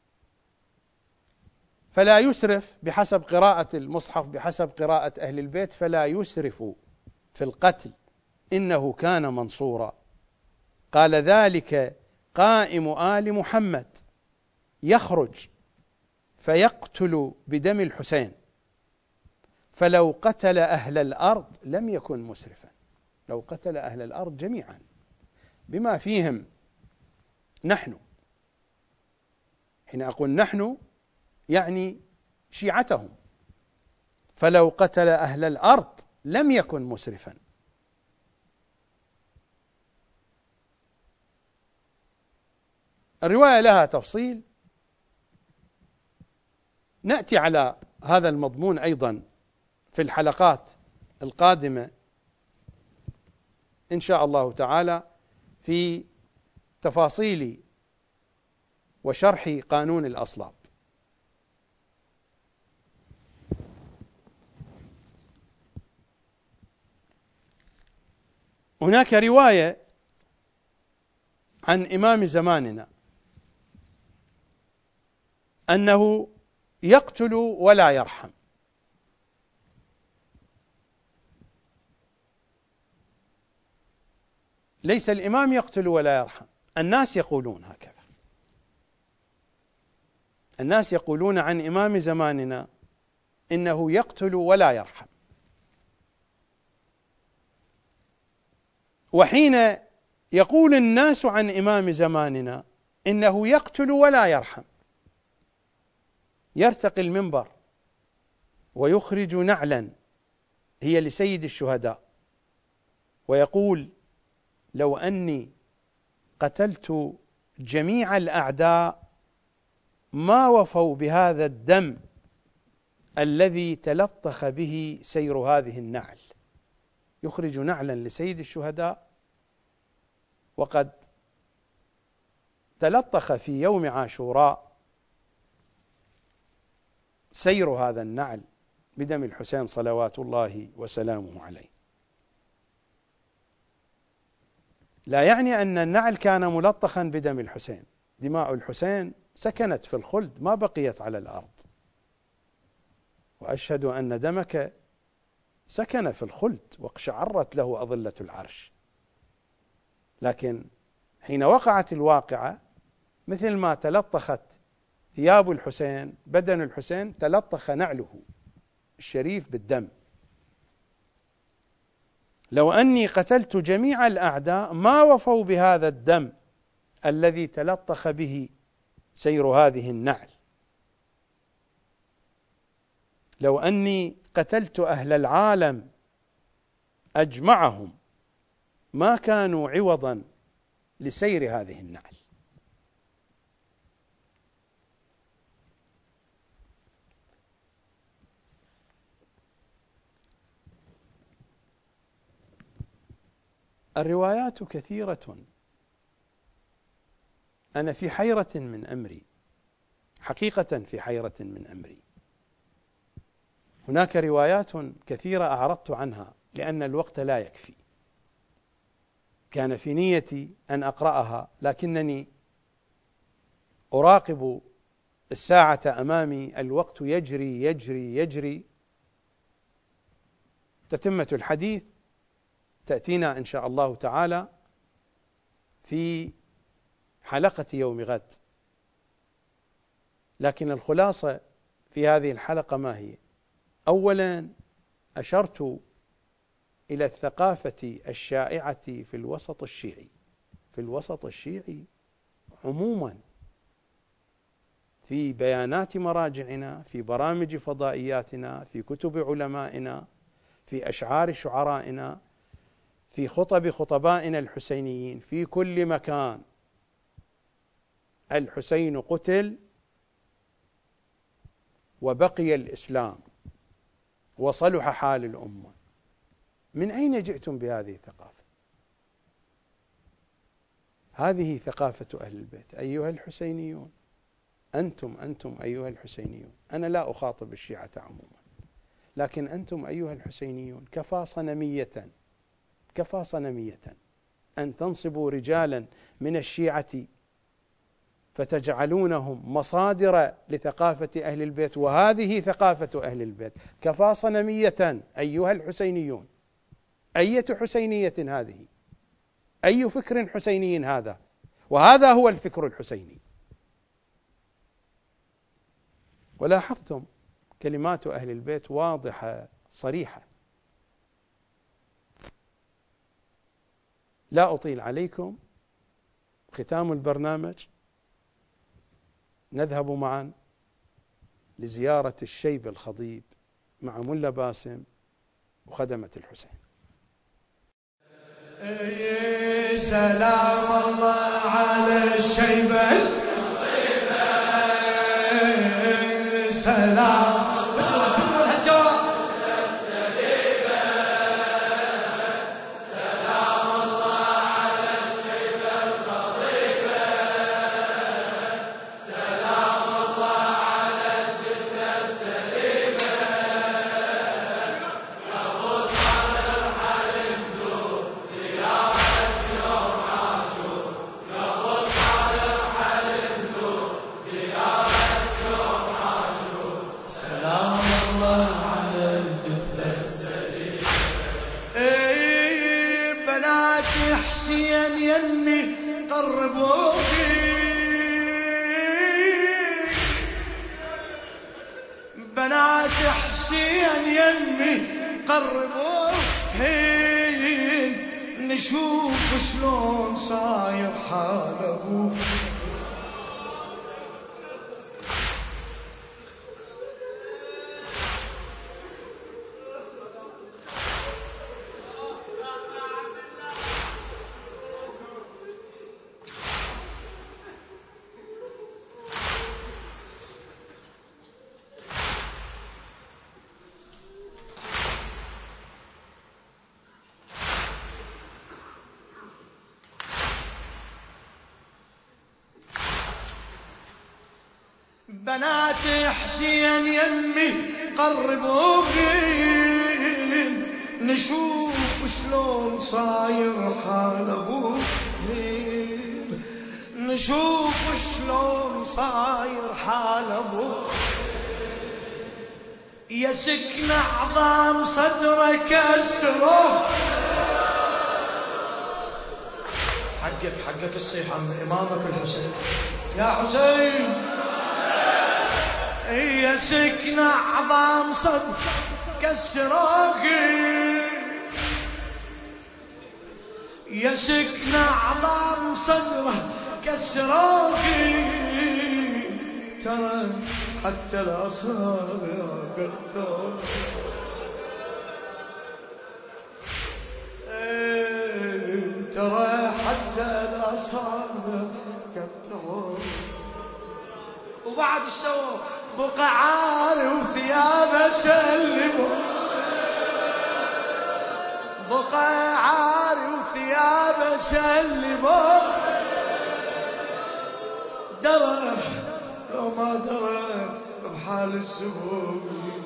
فلا يسرف، بحسب قراءة المصحف بحسب قراءة أهل البيت، فلا يسرف في القتل إنه كان منصورا. قال: ذلك قائم آل محمد يخرج فيقتل بدم الحسين، فلو قتل أهل الأرض لم يكن مسرفا. لو قتل أهل الأرض جميعا بما فيهم نحن، حين أقول نحن يعني شيعتهم، فلو قتل أهل الأرض لم يكن مسرفا. الرواية لها تفصيل، نأتي على هذا المضمون أيضا في الحلقات القادمة إن شاء الله تعالى في تفاصيل وشرح قانون الأصلاب. هناك رواية عن إمام زماننا أنه يقتل ولا يرحم. ليس الإمام يقتل ولا يرحم، الناس يقولون هكذا. الناس يقولون عن إمام زماننا إنه يقتل ولا يرحم. وحين يقول الناس عن إمام زماننا إنه يقتل ولا يرحم، يرتقي المنبر ويخرج نعلا هي لسيد الشهداء ويقول: لو أني قتلت جميع الأعداء ما وفوا بهذا الدم الذي تلطخ به سير هذه النعل. يخرج نعلا لسيد الشهداء وقد تلطخ في يوم عاشوراء سير هذا النعل بدم الحسين صلوات الله وسلامه عليه. لا يعني أن النعل كان ملطخا بدم الحسين، دماء الحسين سكنت في الخلد ما بقيت على الأرض، وأشهد أن دمك سكن في الخلد واقشعرت له أظلة العرش. لكن حين وقعت الواقعة مثل ما تلطخت ثياب الحسين بدن الحسين تلطخ نعله الشريف بالدم. لو أني قتلت جميع الأعداء ما وفوا بهذا الدم الذي تلطخ به سير هذه النعل. لو أني قتلت أهل العالم أجمعهم ما كانوا عوضا لسير هذه النعل. الروايات كثيرة، أنا في حيرة من أمري، حقيقة في حيرة من أمري. هناك روايات كثيرة أعرضت عنها لأن الوقت لا يكفي. كان في نيتي أن أقرأها لكنني أراقب الساعة أمامي، الوقت يجري يجري يجري. تتمة الحديث تأتينا إن شاء الله تعالى في حلقة يوم غد، لكن الخلاصة في هذه الحلقة ما هي؟ أولا أشرت إلى الثقافة الشائعة في الوسط الشيعي، في الوسط الشيعي عموما، في بيانات مراجعنا، في برامج فضائياتنا، في كتب علمائنا، في أشعار شعرائنا، في خطب خطبائنا الحسينيين، في كل مكان. الحسين قتل وبقي الإسلام وصلح حال الأمة. من أين جئتم بهذه الثقافة؟ هذه ثقافة أهل البيت أيها الحسينيون، أنتم أيها الحسينيون. أنا لا أخاطب الشيعة عموما، لكن أنتم أيها الحسينيون كفى صنمية أن تنصبوا رجالا من الشيعة فتجعلونهم مصادر لثقافة أهل البيت، وهذه ثقافة أهل البيت. كفى صنمية أيها الحسينيون. أية حسينية هذه؟ أي فكر حسيني هذا؟ وهذا هو الفكر الحسيني. ولاحظتم كلمات أهل البيت واضحة صريحة. لا أطيل عليكم، ختام البرنامج نذهب معا لزيارة الشيب الخضيب مع ملا باسم وخدمة الحسين. سلام الله على الشيب الخضيب، سلام بنات حسين يمي قربوهن نشوف شلون صاير حال ابوك. بنات حسين يمي قربوهن نشوف شلون صاير حال ابوهن نشوف شلون صاير حال ابوهن يا سكن عظام صدرك اسره حقك الصيح عن امامك الحسين يا حسين يا سكن عظام صدرك كسرك يا سكن عظام صدرك كسرك ترى حتى الأصابع قطعوا ترى حتى الأصابع قطعوا وبعد الشوق بقى عاري وثيابه سلموا بقى عاري وثيابه سلموا درى لو ما درى بحال السبوع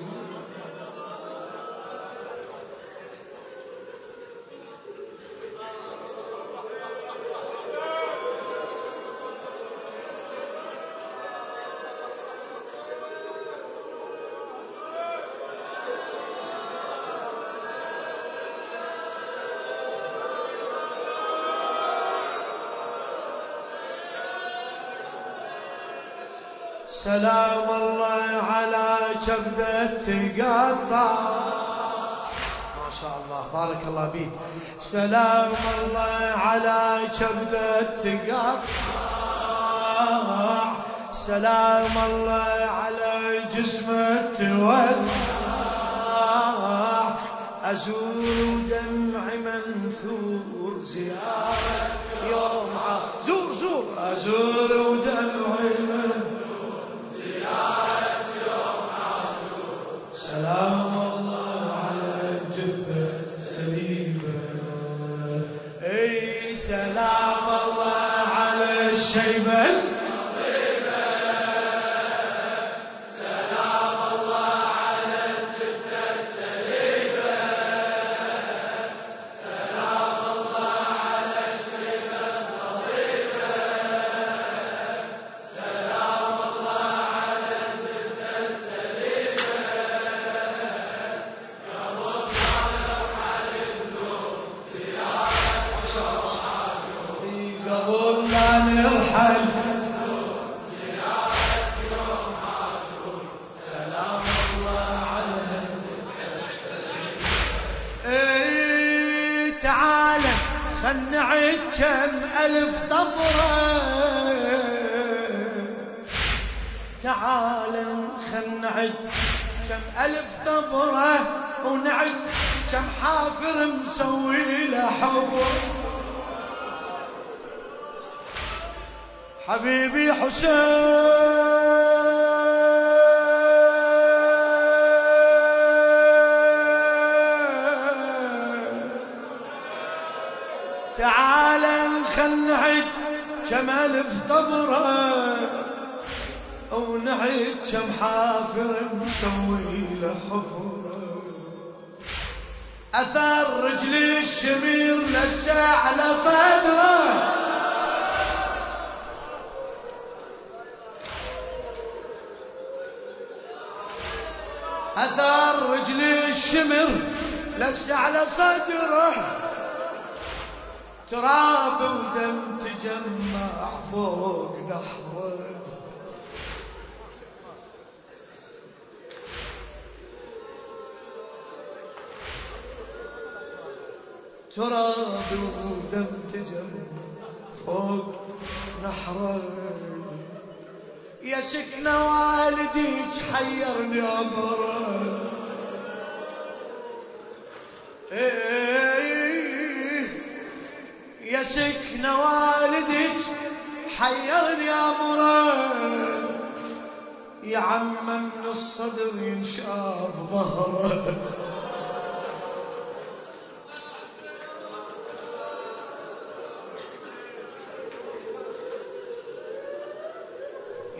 سلام الله على كبدة تقطع ما شاء الله بارك الله بيك سلام الله على كبدة تقطع سلام الله على جسمه توسع أزور دمع منثور زيارة يوم زور أزور دمع منثور سلام الله على الجثة السليمة اي سلام الله على الشيبة النظيفة سلام الله على الجثة السليمة سلام الله على الشيبة النظيفة سلام الله على الجثة السليمة قبلنا نرحل سلام الله عليه تعال خل نعد كم ألف طبرة تعال خل نعد كم ألف طبرة ونعد كم حافر مسوي له حفر حبيبي حسين تعال خل نعد كم ألف طبرة ونعد كم حافر مسوي له حفر أثر رجلي الشمير لسه على صدره أثار رجلي الشمر لسه على صدره تراب ودم تجمع فوق نحره تراب ودم تجمع فوق نحره يا سكن والديك حيرني أمره يا سكن والديك حيرني أمره يا عم من الصدر ينشاف ظهره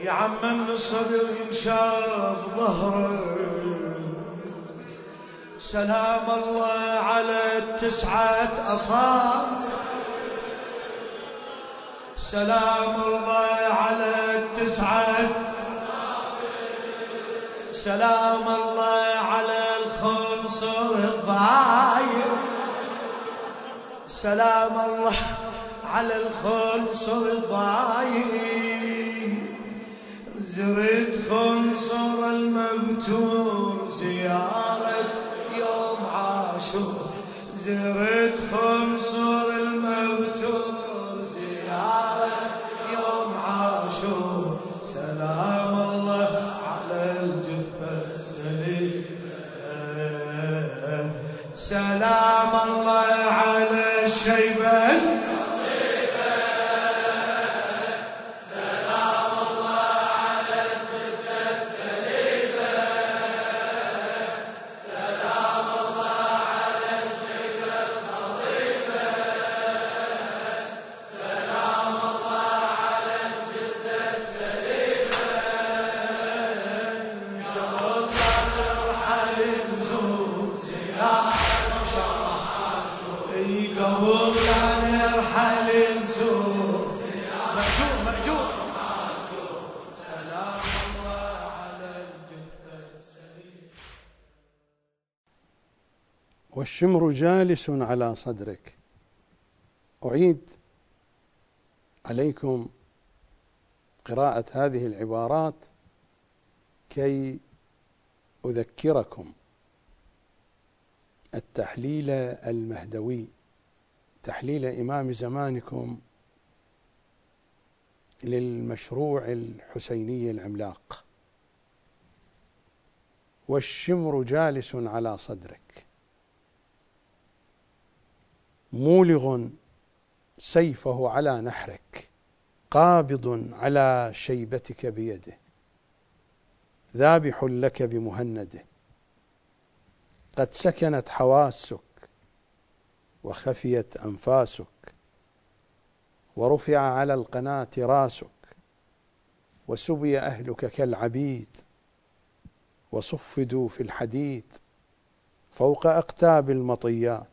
يا عم من الصدر ينشاف ظهرك. سلام الله على التسعة أصابع، سلام الله على التسعة، سلام الله على الخنصر الضايع، سلام الله على الخنصر الضايع. زرت خنصر المبتور زيارة يوم عاشور، زرت خنصر المبتور زيارة يوم عاشور. سلام الله على الجثة السليمة، سلام الله على الشيبة، والشمر جالس على صدرك. أعيد عليكم قراءة هذه العبارات كي أذكركم التحليل المهدوي، تحليل إمام زمانكم للمشروع الحسيني العملاق. والشمر جالس على صدرك مولغ سيفه على نحرك، قابض على شيبتك بيده، ذابح لك بمهنده. قد سكنت حواسك وخفيت أنفاسك، ورفع على القناة راسك، وسبي أهلك كالعبيد، وصفدوا في الحديد فوق أقتاب المطيات.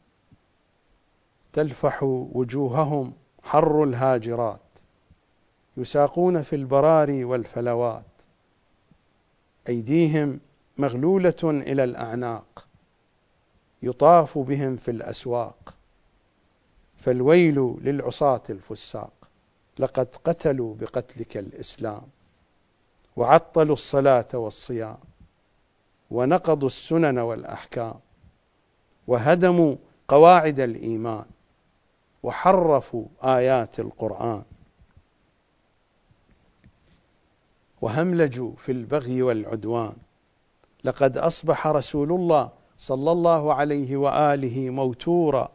تلفح وجوههم حر الهاجرات، يساقون في البراري والفلوات. أيديهم مغلولة إلى الأعناق، يطاف بهم في الأسواق. فالويل للعصاة الفساق، لقد قتلوا بقتلك الإسلام، وعطلوا الصلاة والصيام، ونقضوا السنن والأحكام، وهدموا قواعد الإيمان، وحرفوا آيات القرآن، وهملجوا في البغي والعدوان. لقد أصبح رسول الله صلى الله عليه وآله موتورا،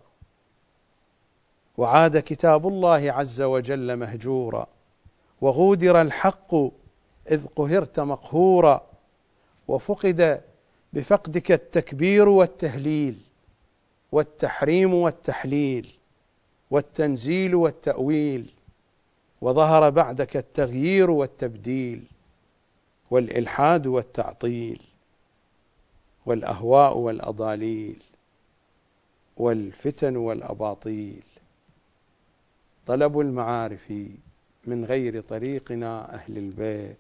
وعاد كتاب الله عز وجل مهجورا، وغودر الحق إذ قهرت مقهورا، وفقد بفقدك التكبير والتهليل، والتحريم والتحليل، والتنزيل والتأويل، وظهر بعدك التغيير والتبديل، والإلحاد والتعطيل، والأهواء والأضاليل، والفتن والأباطيل. طلب المعارف من غير طريقنا أهل البيت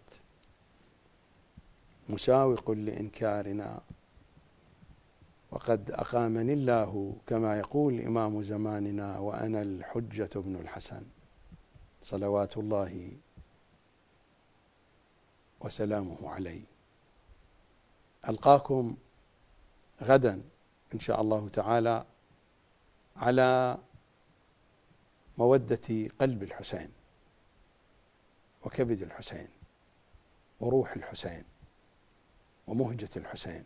مساوق لإنكارنا، وقد أقامني الله كما يقول إمام زماننا وأنا الحجة بن الحسن صلوات الله وسلامه عليه. ألقاكم غدا إن شاء الله تعالى على مودة قلب الحسين وكبد الحسين وروح الحسين ومهجة الحسين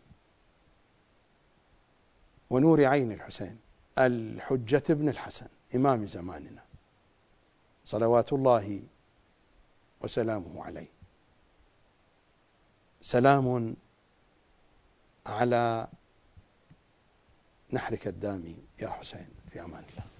ونور عين الحسين، الحجة بن الحسن إمام زماننا صلوات الله وسلامه عليه. سلام على نحرك الدامي يا حسين، في أمان الله.